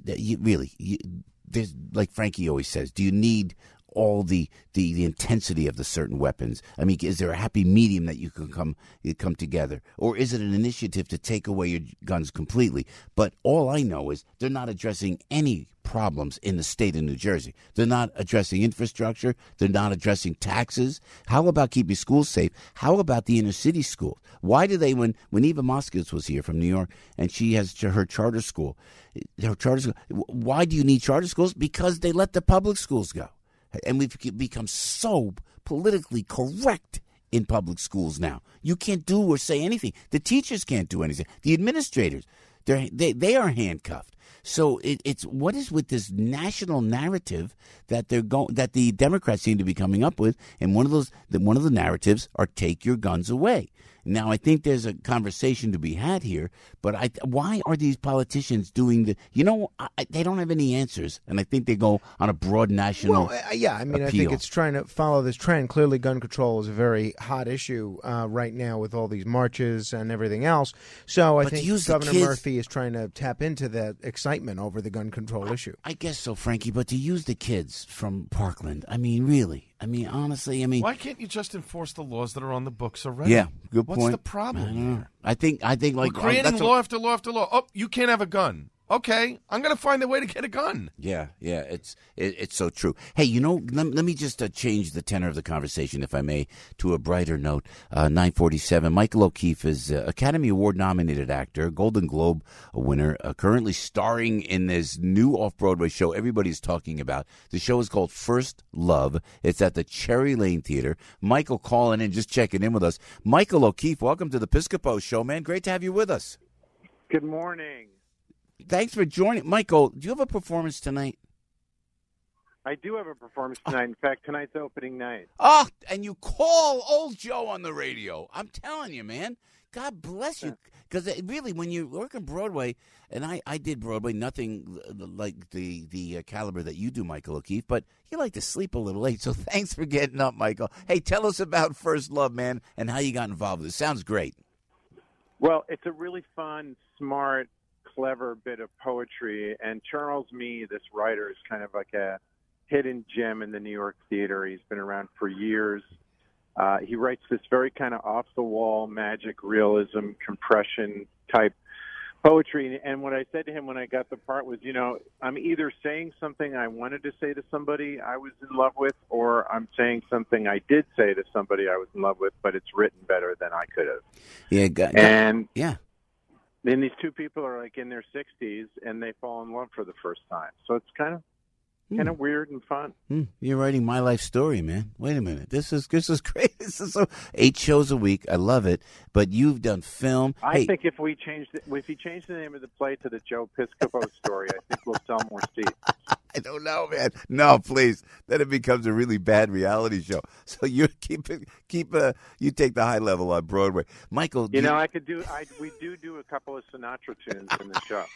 like Frankie always says, do you need all the intensity of the certain weapons? I mean, is there a happy medium that you can come together, or is it an initiative to take away your guns completely? But all I know is they're not addressing any problems in the state of New Jersey. They're not addressing infrastructure. They're not addressing taxes. How about keeping schools safe? How about the inner city schools? Why do they, when Eva Moskowitz was here from New York and she has her charter school, why do you need charter schools? Because they let the public schools go. And we've become so politically correct in public schools now. You can't do or say anything. The teachers can't do anything. The administrators, they are handcuffed. So it's what is with this national narrative that that the Democrats seem to be coming up with, and one of the narratives are take your guns away. Now, I think there's a conversation to be had here, but why are these politicians doing the? They don't have any answers, and I think they go on a broad national. Well, yeah, I mean, appeal. I think it's trying to follow this trend. Clearly, gun control is a very hot issue right now with all these marches and everything else. So I think Governor Murphy is trying to tap into that excitement over the gun control issue. I guess so, Frankie. But to use the kids from Parkland, I mean, really. I mean, honestly, why can't you just enforce the laws that are on the books already? Yeah, good point. What's the problem here? I think like we're creating law after law after law. Oh, you can't have a gun. Okay, I'm going to find a way to get a gun. Yeah, it's so true. Hey, let me just change the tenor of the conversation, if I may, to a brighter note. 9:47. Michael O'Keefe is Academy Award-nominated actor, Golden Globe winner, currently starring in this new off-Broadway show everybody's talking about. The show is called First Love. It's at the Cherry Lane Theater. Michael calling in, just checking in with us. Michael O'Keefe, welcome to the Piscopo Show, man. Great to have you with us. Good morning. Thanks for joining. Michael, do you have a performance tonight? I do have a performance tonight. In fact, tonight's opening night. Oh, and you call old Joe on the radio. I'm telling you, man. God bless you. Because really, when you work on Broadway, and I did Broadway, nothing like the caliber that you do, Michael O'Keefe, but you like to sleep a little late, so thanks for getting up, Michael. Hey, tell us about First Love, man, and how you got involved with it. Sounds great. Well, it's a really fun, smart, clever bit of poetry, and Charles Mee, this writer, is kind of like a hidden gem in the New York theater. He's been around for years. He writes this very kind of off-the-wall, magic realism, compression type poetry. And what I said to him when I got the part was, I'm either saying something I wanted to say to somebody I was in love with, or I'm saying something I did say to somebody I was in love with, but it's written better than I could have. Yeah, yeah. Then these two people are like in their 60s, and they fall in love for the first time. So it's kind of weird and fun. You're writing my life story, man. Wait a minute. This is great. This is 8 shows a week. I love it. But you've done film. I think if you change the name of the play to the Joe Piscopo story, I think we'll sell more seats. I don't know, man. No, please. Then it becomes a really bad reality show. So you you take the high level on Broadway, Michael. We do a couple of Sinatra tunes in the show.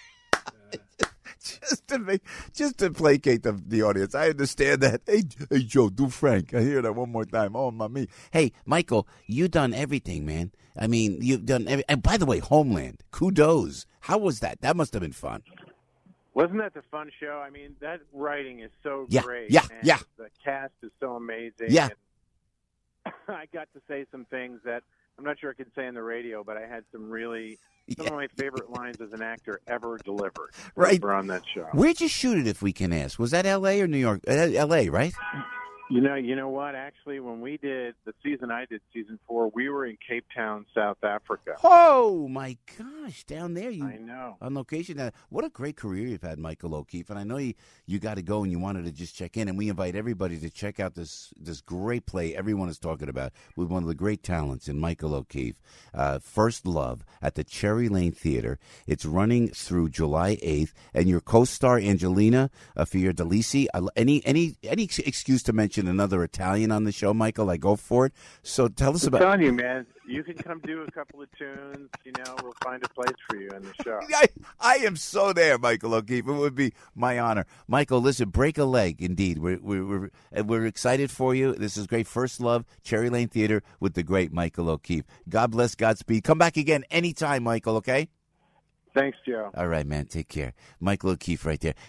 Just to placate the audience. I understand that. Hey, Joe, do Frank. I hear that one more time. Oh, mommy. Hey, Michael, you've done everything, man. I mean, you've done and by the way, Homeland, kudos. How was that? That must have been fun. Wasn't that the fun show? I mean, that writing is so great. Yeah. The cast is so amazing. Yeah. And I got to say some things that I'm not sure I could say on the radio, but I had some of my favorite lines as an actor ever delivered. Right. Were on that show. Where'd you shoot it, if we can ask? Was that L.A. or New York? L.A., right? You know what? Actually, when we did the season I did, season 4, we were in Cape Town, South Africa. Oh, my gosh. Down there. I know. On location. What a great career you've had, Michael O'Keefe. And I know you got to go and you wanted to just check in. And we invite everybody to check out this great play everyone is talking about with one of the great talents in Michael O'Keefe. First Love at the Cherry Lane Theater. It's running through July 8th. And your co-star, Angelina Fiordalisi. Any excuse to mention another Italian on the show, Michael, I go for it. So tell us about. I'm telling you, man, you can come do a couple of tunes. We'll find a place for you on the show. I am so there, Michael O'Keefe. It would be my honor, Michael. Listen, break a leg. Indeed, we're excited for you. This is great. First Love, Cherry Lane Theater with the great Michael O'Keefe. God bless, Godspeed. Come back again anytime, Michael. Okay. Thanks, Joe. All right, man. Take care. Michael O'Keefe right there.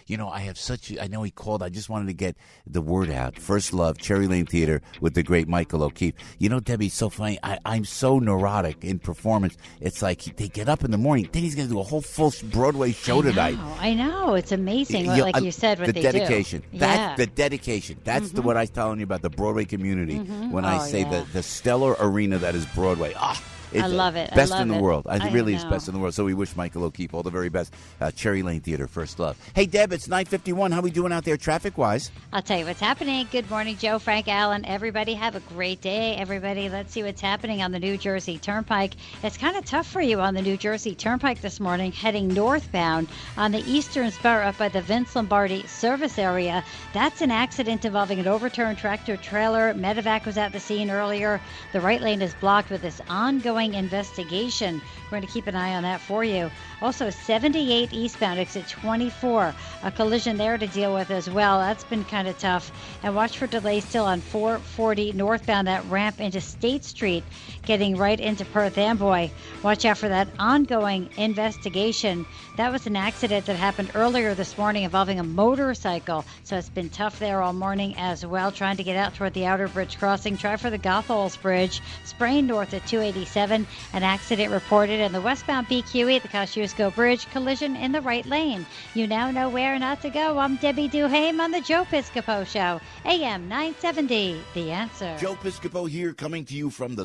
I know he called. I just wanted to get the word out. First Love, Cherry Lane Theater with the great Michael O'Keefe. Debbie, it's so funny. I'm so neurotic in performance. It's like they get up in the morning. Then he's going to do a whole full Broadway show tonight. I know. It's amazing. Like you said, what the they dedication. do. The dedication. That's what I was telling you about the Broadway community when I say the stellar arena that is Broadway. I love it. Best I love in the it. world. It really is know. best in the world. So we wish Michael O'Keefe all the very best. Cherry Lane Theater, First Love. Hey, Deb, it's 9:51. How we doing out there traffic-wise? I'll tell you what's happening. Good morning, Joe, Frank, Allen. Everybody have a great day. Everybody, let's see what's happening on the New Jersey Turnpike. It's kind of tough for you on the New Jersey Turnpike this morning, heading northbound on the eastern spur up by the Vince Lombardi service area. That's an accident involving an overturned tractor-trailer. Medevac was at the scene earlier. The right lane is blocked with this ongoing investigation. We're going to keep an eye on that for you. Also, 78 eastbound, exit 24. A collision there to deal with as well. That's been kind of tough. And watch for delays still on 440 northbound, that ramp into State Street, getting right into Perth Amboy. Watch out for that ongoing investigation. That was an accident that happened earlier this morning involving a motorcycle. So it's been tough there all morning as well, trying to get out toward the Outer Bridge crossing. Try for the Gothols Bridge. Sprain north at 287. An accident reported in the westbound BQE at the Kosciuszko Bridge. Collision in the right lane. You now know where not to go. I'm Debbie Duhame on the Joe Piscopo Show. AM 970, The Answer. Joe Piscopo here, coming to you from the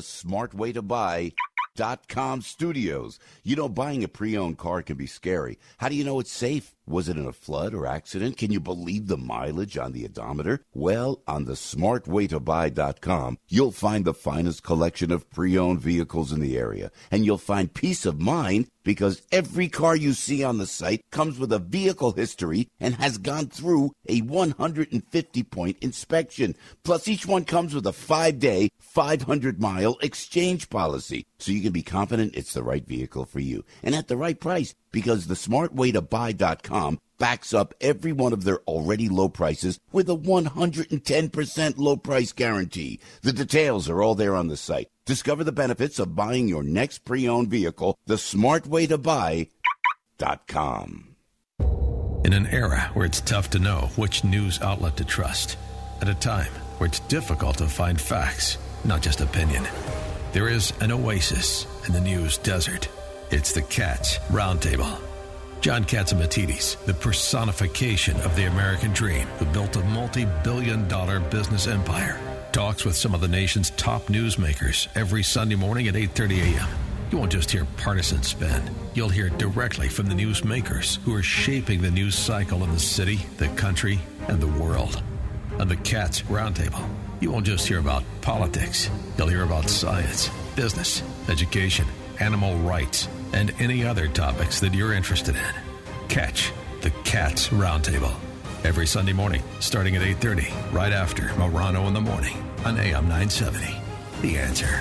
smartwaytobuy.com studios. Buying a pre-owned car can be scary. How do you know it's safe? Was it in a flood or accident? Can you believe the mileage on the odometer? Well, on the smartwaytobuy.com, you'll find the finest collection of pre-owned vehicles in the area. And you'll find peace of mind because every car you see on the site comes with a vehicle history and has gone through a 150-point inspection. Plus, each one comes with a 5-day, 500-mile exchange policy. So you can be confident it's the right vehicle for you and at the right price, because the smartwaytobuy.com backs up every one of their already low prices with a 110% low price guarantee. The details are all there on the site. Discover the benefits of buying your next pre-owned vehicle the smartwaytobuy.com. In an era where it's tough to know which news outlet to trust, at a time where it's difficult to find facts, not just opinion, there is an oasis in the news desert. It's the Cats Roundtable. John Catsimatidis, the personification of the American dream, who built a multi-billion-dollar business empire, talks with some of the nation's top newsmakers every Sunday morning at 8:30 a.m. You won't just hear partisan spin. You'll hear directly from the newsmakers who are shaping the news cycle in the city, the country, and the world. On the Cats Roundtable, you won't just hear about politics. You'll hear about science, business, education, animal rights, and any other topics that you're interested in. Catch the Cats Roundtable every Sunday morning starting at 8:30, right after Morano in the Morning on AM 970. The Answer.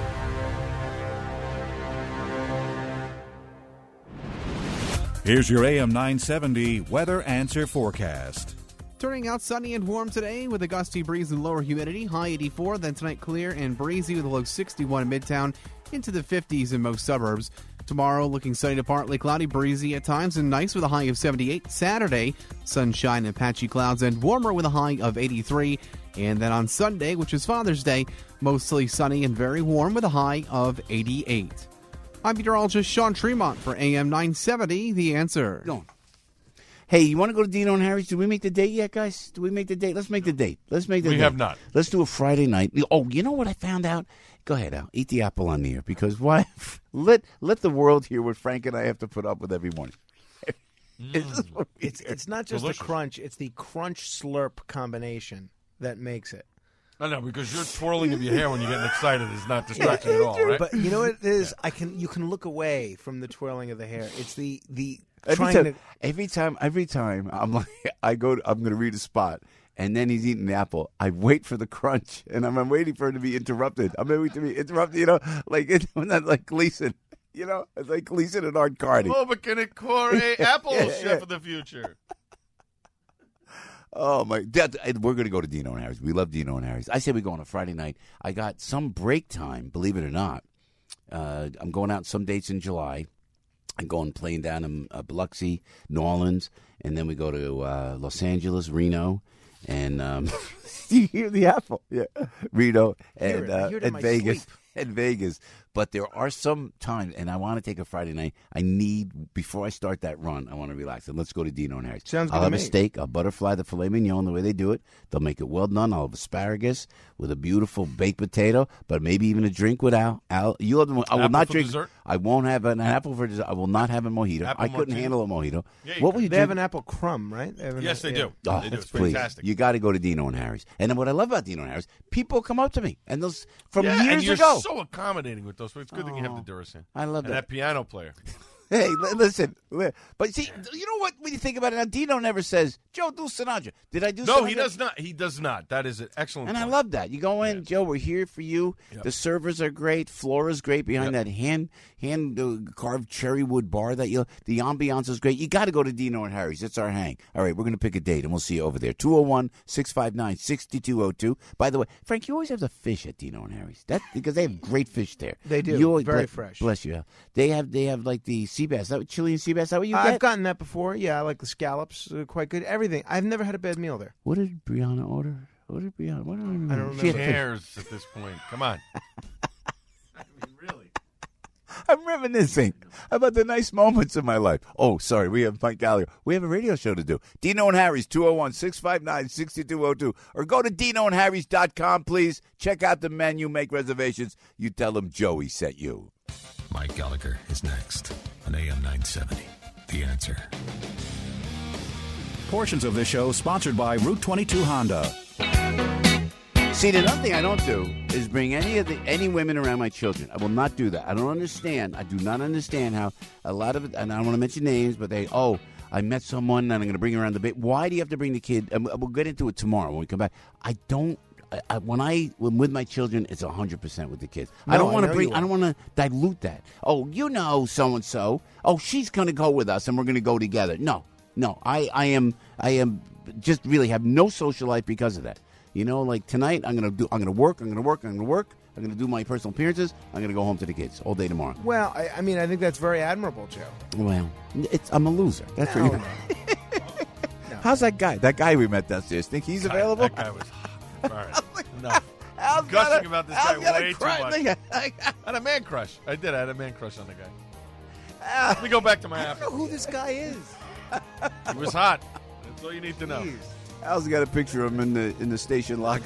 Here's your AM 970 Weather Answer forecast. Turning out sunny and warm today with a gusty breeze and lower humidity, high 84. Then tonight clear and breezy with a low 61 in Midtown, into the 50s in most suburbs. Tomorrow looking sunny to partly cloudy, breezy at times and nice with a high of 78. Saturday, sunshine and patchy clouds and warmer with a high of 83. And then on Sunday, which is Father's Day, mostly sunny and very warm with a high of 88. I'm meteorologist Sean Tremont for AM 970, The Answer. No. Hey, you want to go to Dino and Harry's? Did we make the date yet, guys? Did we make the date? Let's make the date. We have not. Let's do a Friday night. Oh, you know what I found out? Go ahead, Al. Eat the apple on the air, because why? Let the world hear what Frank and I have to put up with every morning. It's not just the crunch; it's the crunch slurp combination that makes it. I know, because your twirling of your hair when you're getting excited is not distracting at all, right? But you know what it is? You can look away from the twirling of the hair. It's the every time I'm like I'm going to read a spot. And then he's eating the apple. I wait for the crunch, and I'm waiting for it to be interrupted. I'm waiting to be interrupted, like Gleason. It's like Gleason and Art Carney. Oh, but can it core apple chef of the future? Oh, my. We're going to go to Dino and Harry's. We love Dino and Harry's. I say we go on a Friday night. I got some break time, believe it or not. I'm going out some dates in July. I'm going playing down in Biloxi, New Orleans, and then we go to Los Angeles, Reno. And you hear the apple, yeah, Reno and Vegas, But there are some times, and I want to take a Friday night. Before I start that run, I want to relax. And let's go to Dino and Harry's. Sounds good. I'll have a steak. I'll butterfly the filet mignon the way they do it. They'll make it well done. I'll have asparagus with a beautiful baked potato, but maybe even a drink with Al. You'll have I will not drink. Dessert? I won't have an apple for dessert. I will not have a mojito. I couldn't handle a mojito. Yeah, what will you They do? have an apple crumb, right? Yes, they do. Oh, They do. It's please. fantastic. You got to go to Dino and Harry's. And then what I love about Dino and Harry's, people come up to me and those from and years you're ago. so accommodating with those. It's good that you have the Duracell. I love and that piano player. Hey, listen. But see, you know what? When you think about it, now Dino never says, Joe, do Sinatra. Did I do Sinatra? No, he does not. He does not. That is an excellent And point. I love that. You go in, Joe, we're here for you. Yep. The servers are great. Flora's great behind that hand carved cherry wood bar. The ambiance is great. You got to go to Dino and Harry's. It's our hang. All right, we're going to pick a date, and we'll see you over there. 201-659-6202. By the way, Frank, you always have the fish at Dino and Harry's. Because they have great fish there. They do. You always, Very fresh. Bless you. They have like the sea bass. That Chilean sea bass. Is that what you I've get? gotten that before. Yeah, I like the scallops. Quite good. Everything. I've never had a bad meal there. What did Brianna order? What did Brianna? What did I remember? I don't She had remember. Cares at this point. Come on. I'm reminiscing about the nice moments in my life. Oh, sorry, we have Mike Gallagher. We have a radio show to do. Dino and Harry's, 201-659-6202. Or go to DinoandHarrys.com, please. Check out the menu, make reservations. You tell them Joey sent you. Mike Gallagher is next on AM 970. The Answer. Portions of this show sponsored by Route 22 Honda. See, the other thing I don't do is bring any women around my children. I will not do that. I don't understand. I do not understand how a lot of it, and I don't want to mention names, but I met someone and I'm going to bring her around the bit. Why do you have to bring the kid? And we'll get into it tomorrow when we come back. I don't. When with my children, it's 100% with the kids. No, I don't want to dilute that. Oh, so and so. Oh, she's going to go with us, and we're going to go together. No. I am just really have no social life because of that. Like tonight, I'm going to work. I'm going to do my personal appearances. I'm going to go home to the kids all day tomorrow. Well, I mean, I think that's very admirable, Joe. Well, I'm a loser. That's what you. No. How's that guy? That guy we met downstairs. Think he's available? That guy was. All right. Enough. Gushing about this guy way too much. I had a man crush. I had a man crush on the guy. Let me go back to my I don't know who this guy is. He was hot. That's all you need to know. Jeez. Al's got a picture of him in the station locker.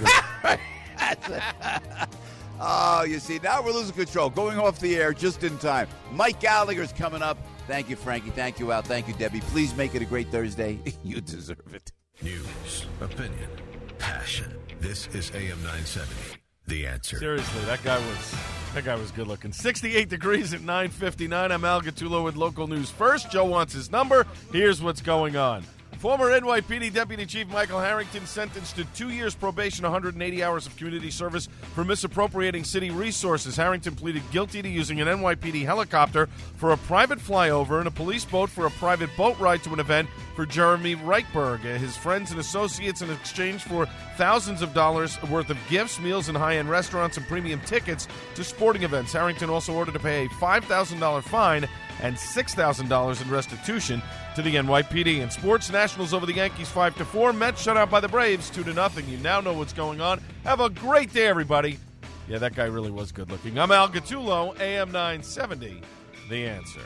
Oh, you see, now we're losing control. Going off the air just in time. Mike Gallagher's coming up. Thank you, Frankie. Thank you, Al. Thank you, Debbie. Please make it a great Thursday. You deserve it. News, opinion, passion. This is AM 970. The Answer. Seriously, that guy was good looking. 68 degrees at 9:59. I'm Al Gattulo with local news first. Joe wants his number. Here's what's going on. Former NYPD Deputy Chief Michael Harrington sentenced to 2 years probation, 180 hours of community service for misappropriating city resources. Harrington pleaded guilty to using an NYPD helicopter for a private flyover and a police boat for a private boat ride to an event for Jeremy Reichberg, his friends and associates, in exchange for thousands of dollars worth of gifts, meals in high-end restaurants, and premium tickets to sporting events. Harrington also ordered to pay a $5,000 fine and $6,000 in restitution to the NYPD. In sports, Nationals over the Yankees 5-4. Mets shut out by the Braves 2-0. You now know what's going on. Have a great day, everybody. Yeah, that guy really was good looking. I'm Al Gattulo, AM 970, The Answer.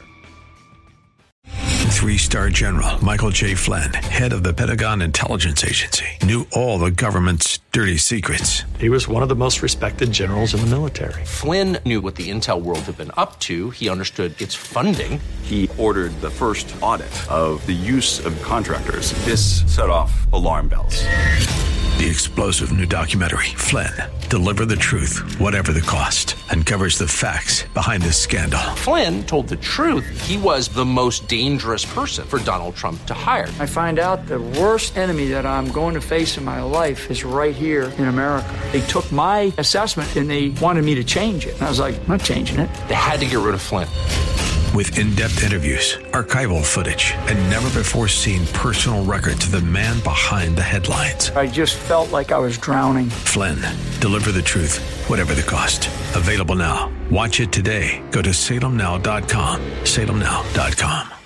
3-star General Michael J. Flynn, head of the Pentagon Intelligence Agency, knew all the government's dirty secrets. He was one of the most respected generals in the military. Flynn knew what the intel world had been up to. He understood its funding. He ordered the first audit of the use of contractors. This set off alarm bells. The explosive new documentary, Flynn, Deliver the Truth, Whatever the Cost, uncovers the facts behind this scandal. Flynn told the truth. He was the most dangerous person for Donald Trump to hire. I find out the worst enemy that I'm going to face in my life is right here in America. They took my assessment and they wanted me to change it. And I was like, I'm not changing it. They had to get rid of Flynn. With in-depth interviews, archival footage, and never-before-seen personal records of the man behind the headlines. I just felt like I was drowning. Flynn, Deliver the Truth, Whatever the Cost. Available now. Watch it today. Go to salemnow.com. salemnow.com.